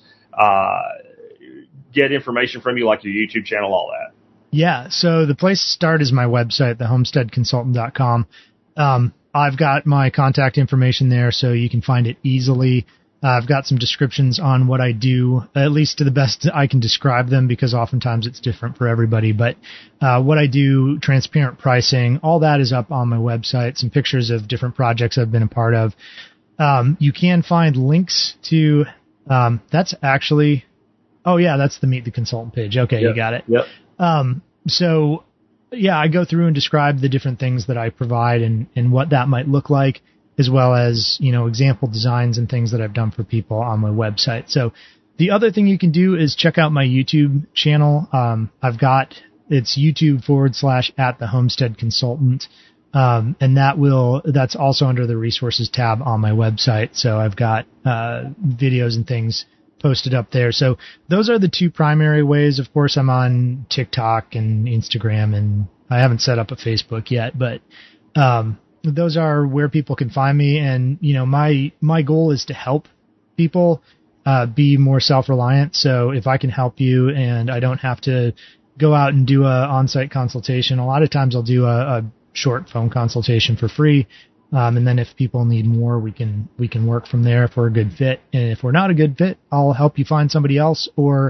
get information from you like your YouTube channel, all that. Yeah, so the place to start is my website, thehomesteadconsultant.com. I've got my contact information there, so you can find it easily. I've got some descriptions on what I do, at least to the best I can describe them, because oftentimes it's different for everybody. But what I do, transparent pricing, all that is up on my website, some pictures of different projects I've been a part of. You can find links to, that's the Meet the Consultant page. Okay, Yep. You got it. Yep. So, yeah, I go through and describe the different things that I provide and what that might look like, as well as, example designs and things that I've done for people on my website. So the other thing you can do is check out my YouTube channel. It's YouTube /@thehomesteadconsultant. And that's also under the resources tab on my website. So I've got, videos and things posted up there. So those are the two primary ways. Of course, I'm on TikTok and Instagram, and I haven't set up a Facebook yet, but, those are where people can find me. And, my goal is to help people be more self-reliant. So if I can help you and I don't have to go out and do a on-site consultation, a lot of times I'll do a short phone consultation for free. And then if people need more, we can work from there if we're a good fit. And if we're not a good fit, I'll help you find somebody else, or,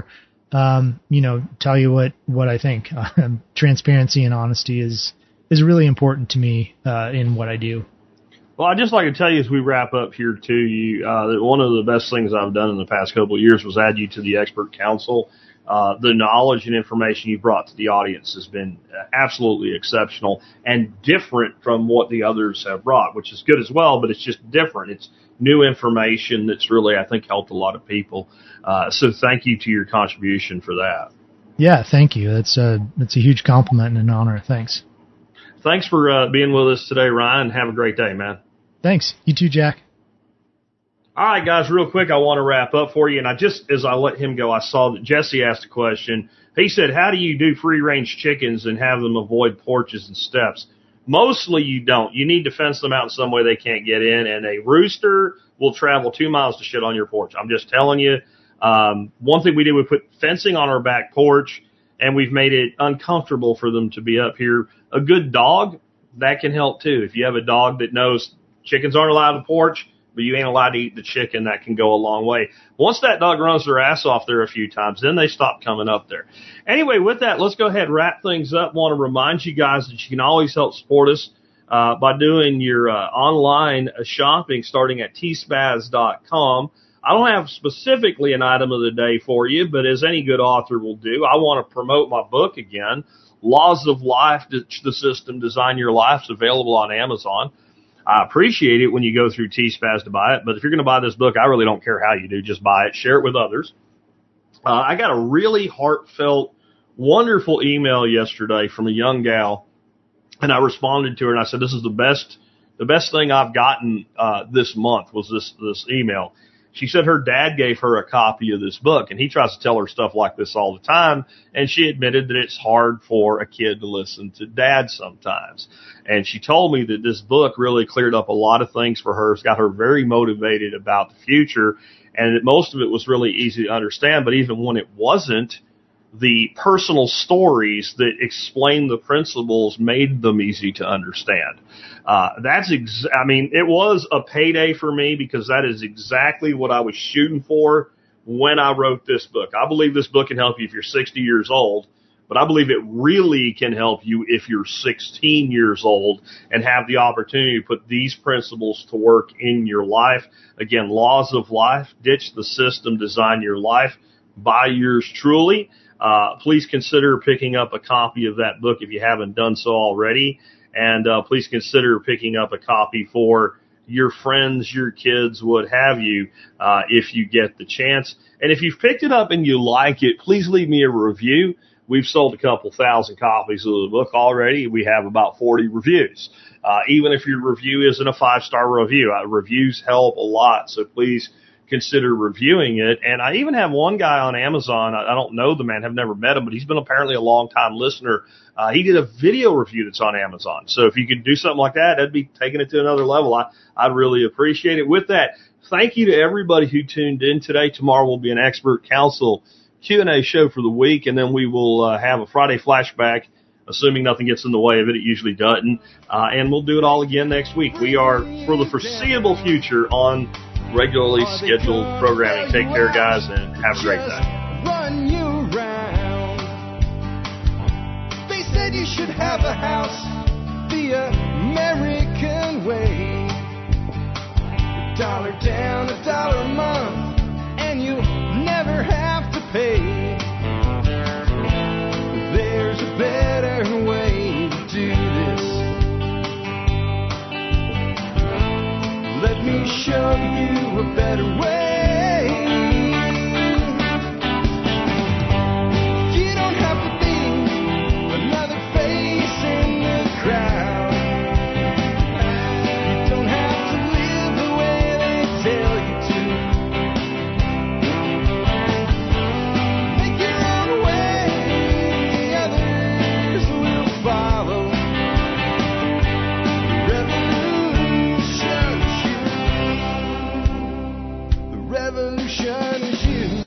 tell you what I think. Transparency and honesty is really important to me in what I do. Well, I'd just like to tell you as we wrap up here too, that one of the best things I've done in the past couple of years was add you to the expert council. The knowledge and information you brought to the audience has been absolutely exceptional and different from what the others have brought, which is good as well, but it's just different. It's new information that's really, I think, helped a lot of people. So thank you to your contribution for that. Yeah, thank you. That's a huge compliment and an honor. Thanks. Thanks for being with us today, Ryan. Have a great day, man. Thanks. You too, Jack. All right, guys, real quick, I want to wrap up for you. And as I let him go, I saw that Jesse asked a question. He said, how do you do free-range chickens and have them avoid porches and steps? Mostly you don't. You need to fence them out in some way they can't get in, and a rooster will travel 2 miles to shit on your porch. I'm just telling you. One thing we did, we put fencing on our back porch, and we've made it uncomfortable for them to be up here. A good dog, that can help too. If you have a dog that knows chickens aren't allowed on the porch, but you ain't allowed to eat the chicken, that can go a long way. Once that dog runs their ass off there a few times, then they stop coming up there. Anyway, with that, let's go ahead and wrap things up. Want to remind you guys that you can always help support us by doing your online shopping starting at tspaz.com. I don't have specifically an item of the day for you, but as any good author will do, I want to promote my book again, Laws of Life, the System, Design Your Life. It's available on Amazon. I appreciate it when you go through T-Spaz to buy it, but if you're going to buy this book, I really don't care how you do. Just buy it, share it with others. I got a really heartfelt, wonderful email yesterday from a young gal, and I responded to her, and I said, this is the best thing I've gotten this month was this email. she said her dad gave her a copy of this book, and he tries to tell her stuff like this all the time. And she admitted that it's hard for a kid to listen to dad sometimes. And she told me that this book really cleared up a lot of things for her. It's got her very motivated about the future, and that most of it was really easy to understand. But even when it wasn't, the personal stories that explain the principles made them easy to understand. It was a payday for me, because that is exactly what I was shooting for when I wrote this book. I believe this book can help you if you're 60 years old, but I believe it really can help you if you're 16 years old and have the opportunity to put these principles to work in your life. Again, laws of life, ditch the system, design your life by yours truly. Please consider picking up a copy of that book if you haven't done so already. And please consider picking up a copy for your friends, your kids, what have you, if you get the chance. And if you've picked it up and you like it, please leave me a review. We've sold a couple thousand copies of the book already. We have about 40 reviews. Even if your review isn't a 5-star review, reviews help a lot. So please consider reviewing it. And I even have one guy on Amazon. I don't know the man, have never met him, but he's been apparently a long-time listener. He did a video review that's on Amazon. So if you could do something like that, that'd be taking it to another level. I'd really appreciate it. With that, thank you to everybody who tuned in today. Tomorrow will be an expert counsel Q&A show for the week, and then we will have a Friday flashback, assuming nothing gets in the way of it. It usually doesn't. And we'll do it all again next week. We are, for the foreseeable future, on regularly scheduled programming. Take care, guys, and have a great day. Run you round. They said you should have a house the American way. $1 down, $1 a month, and you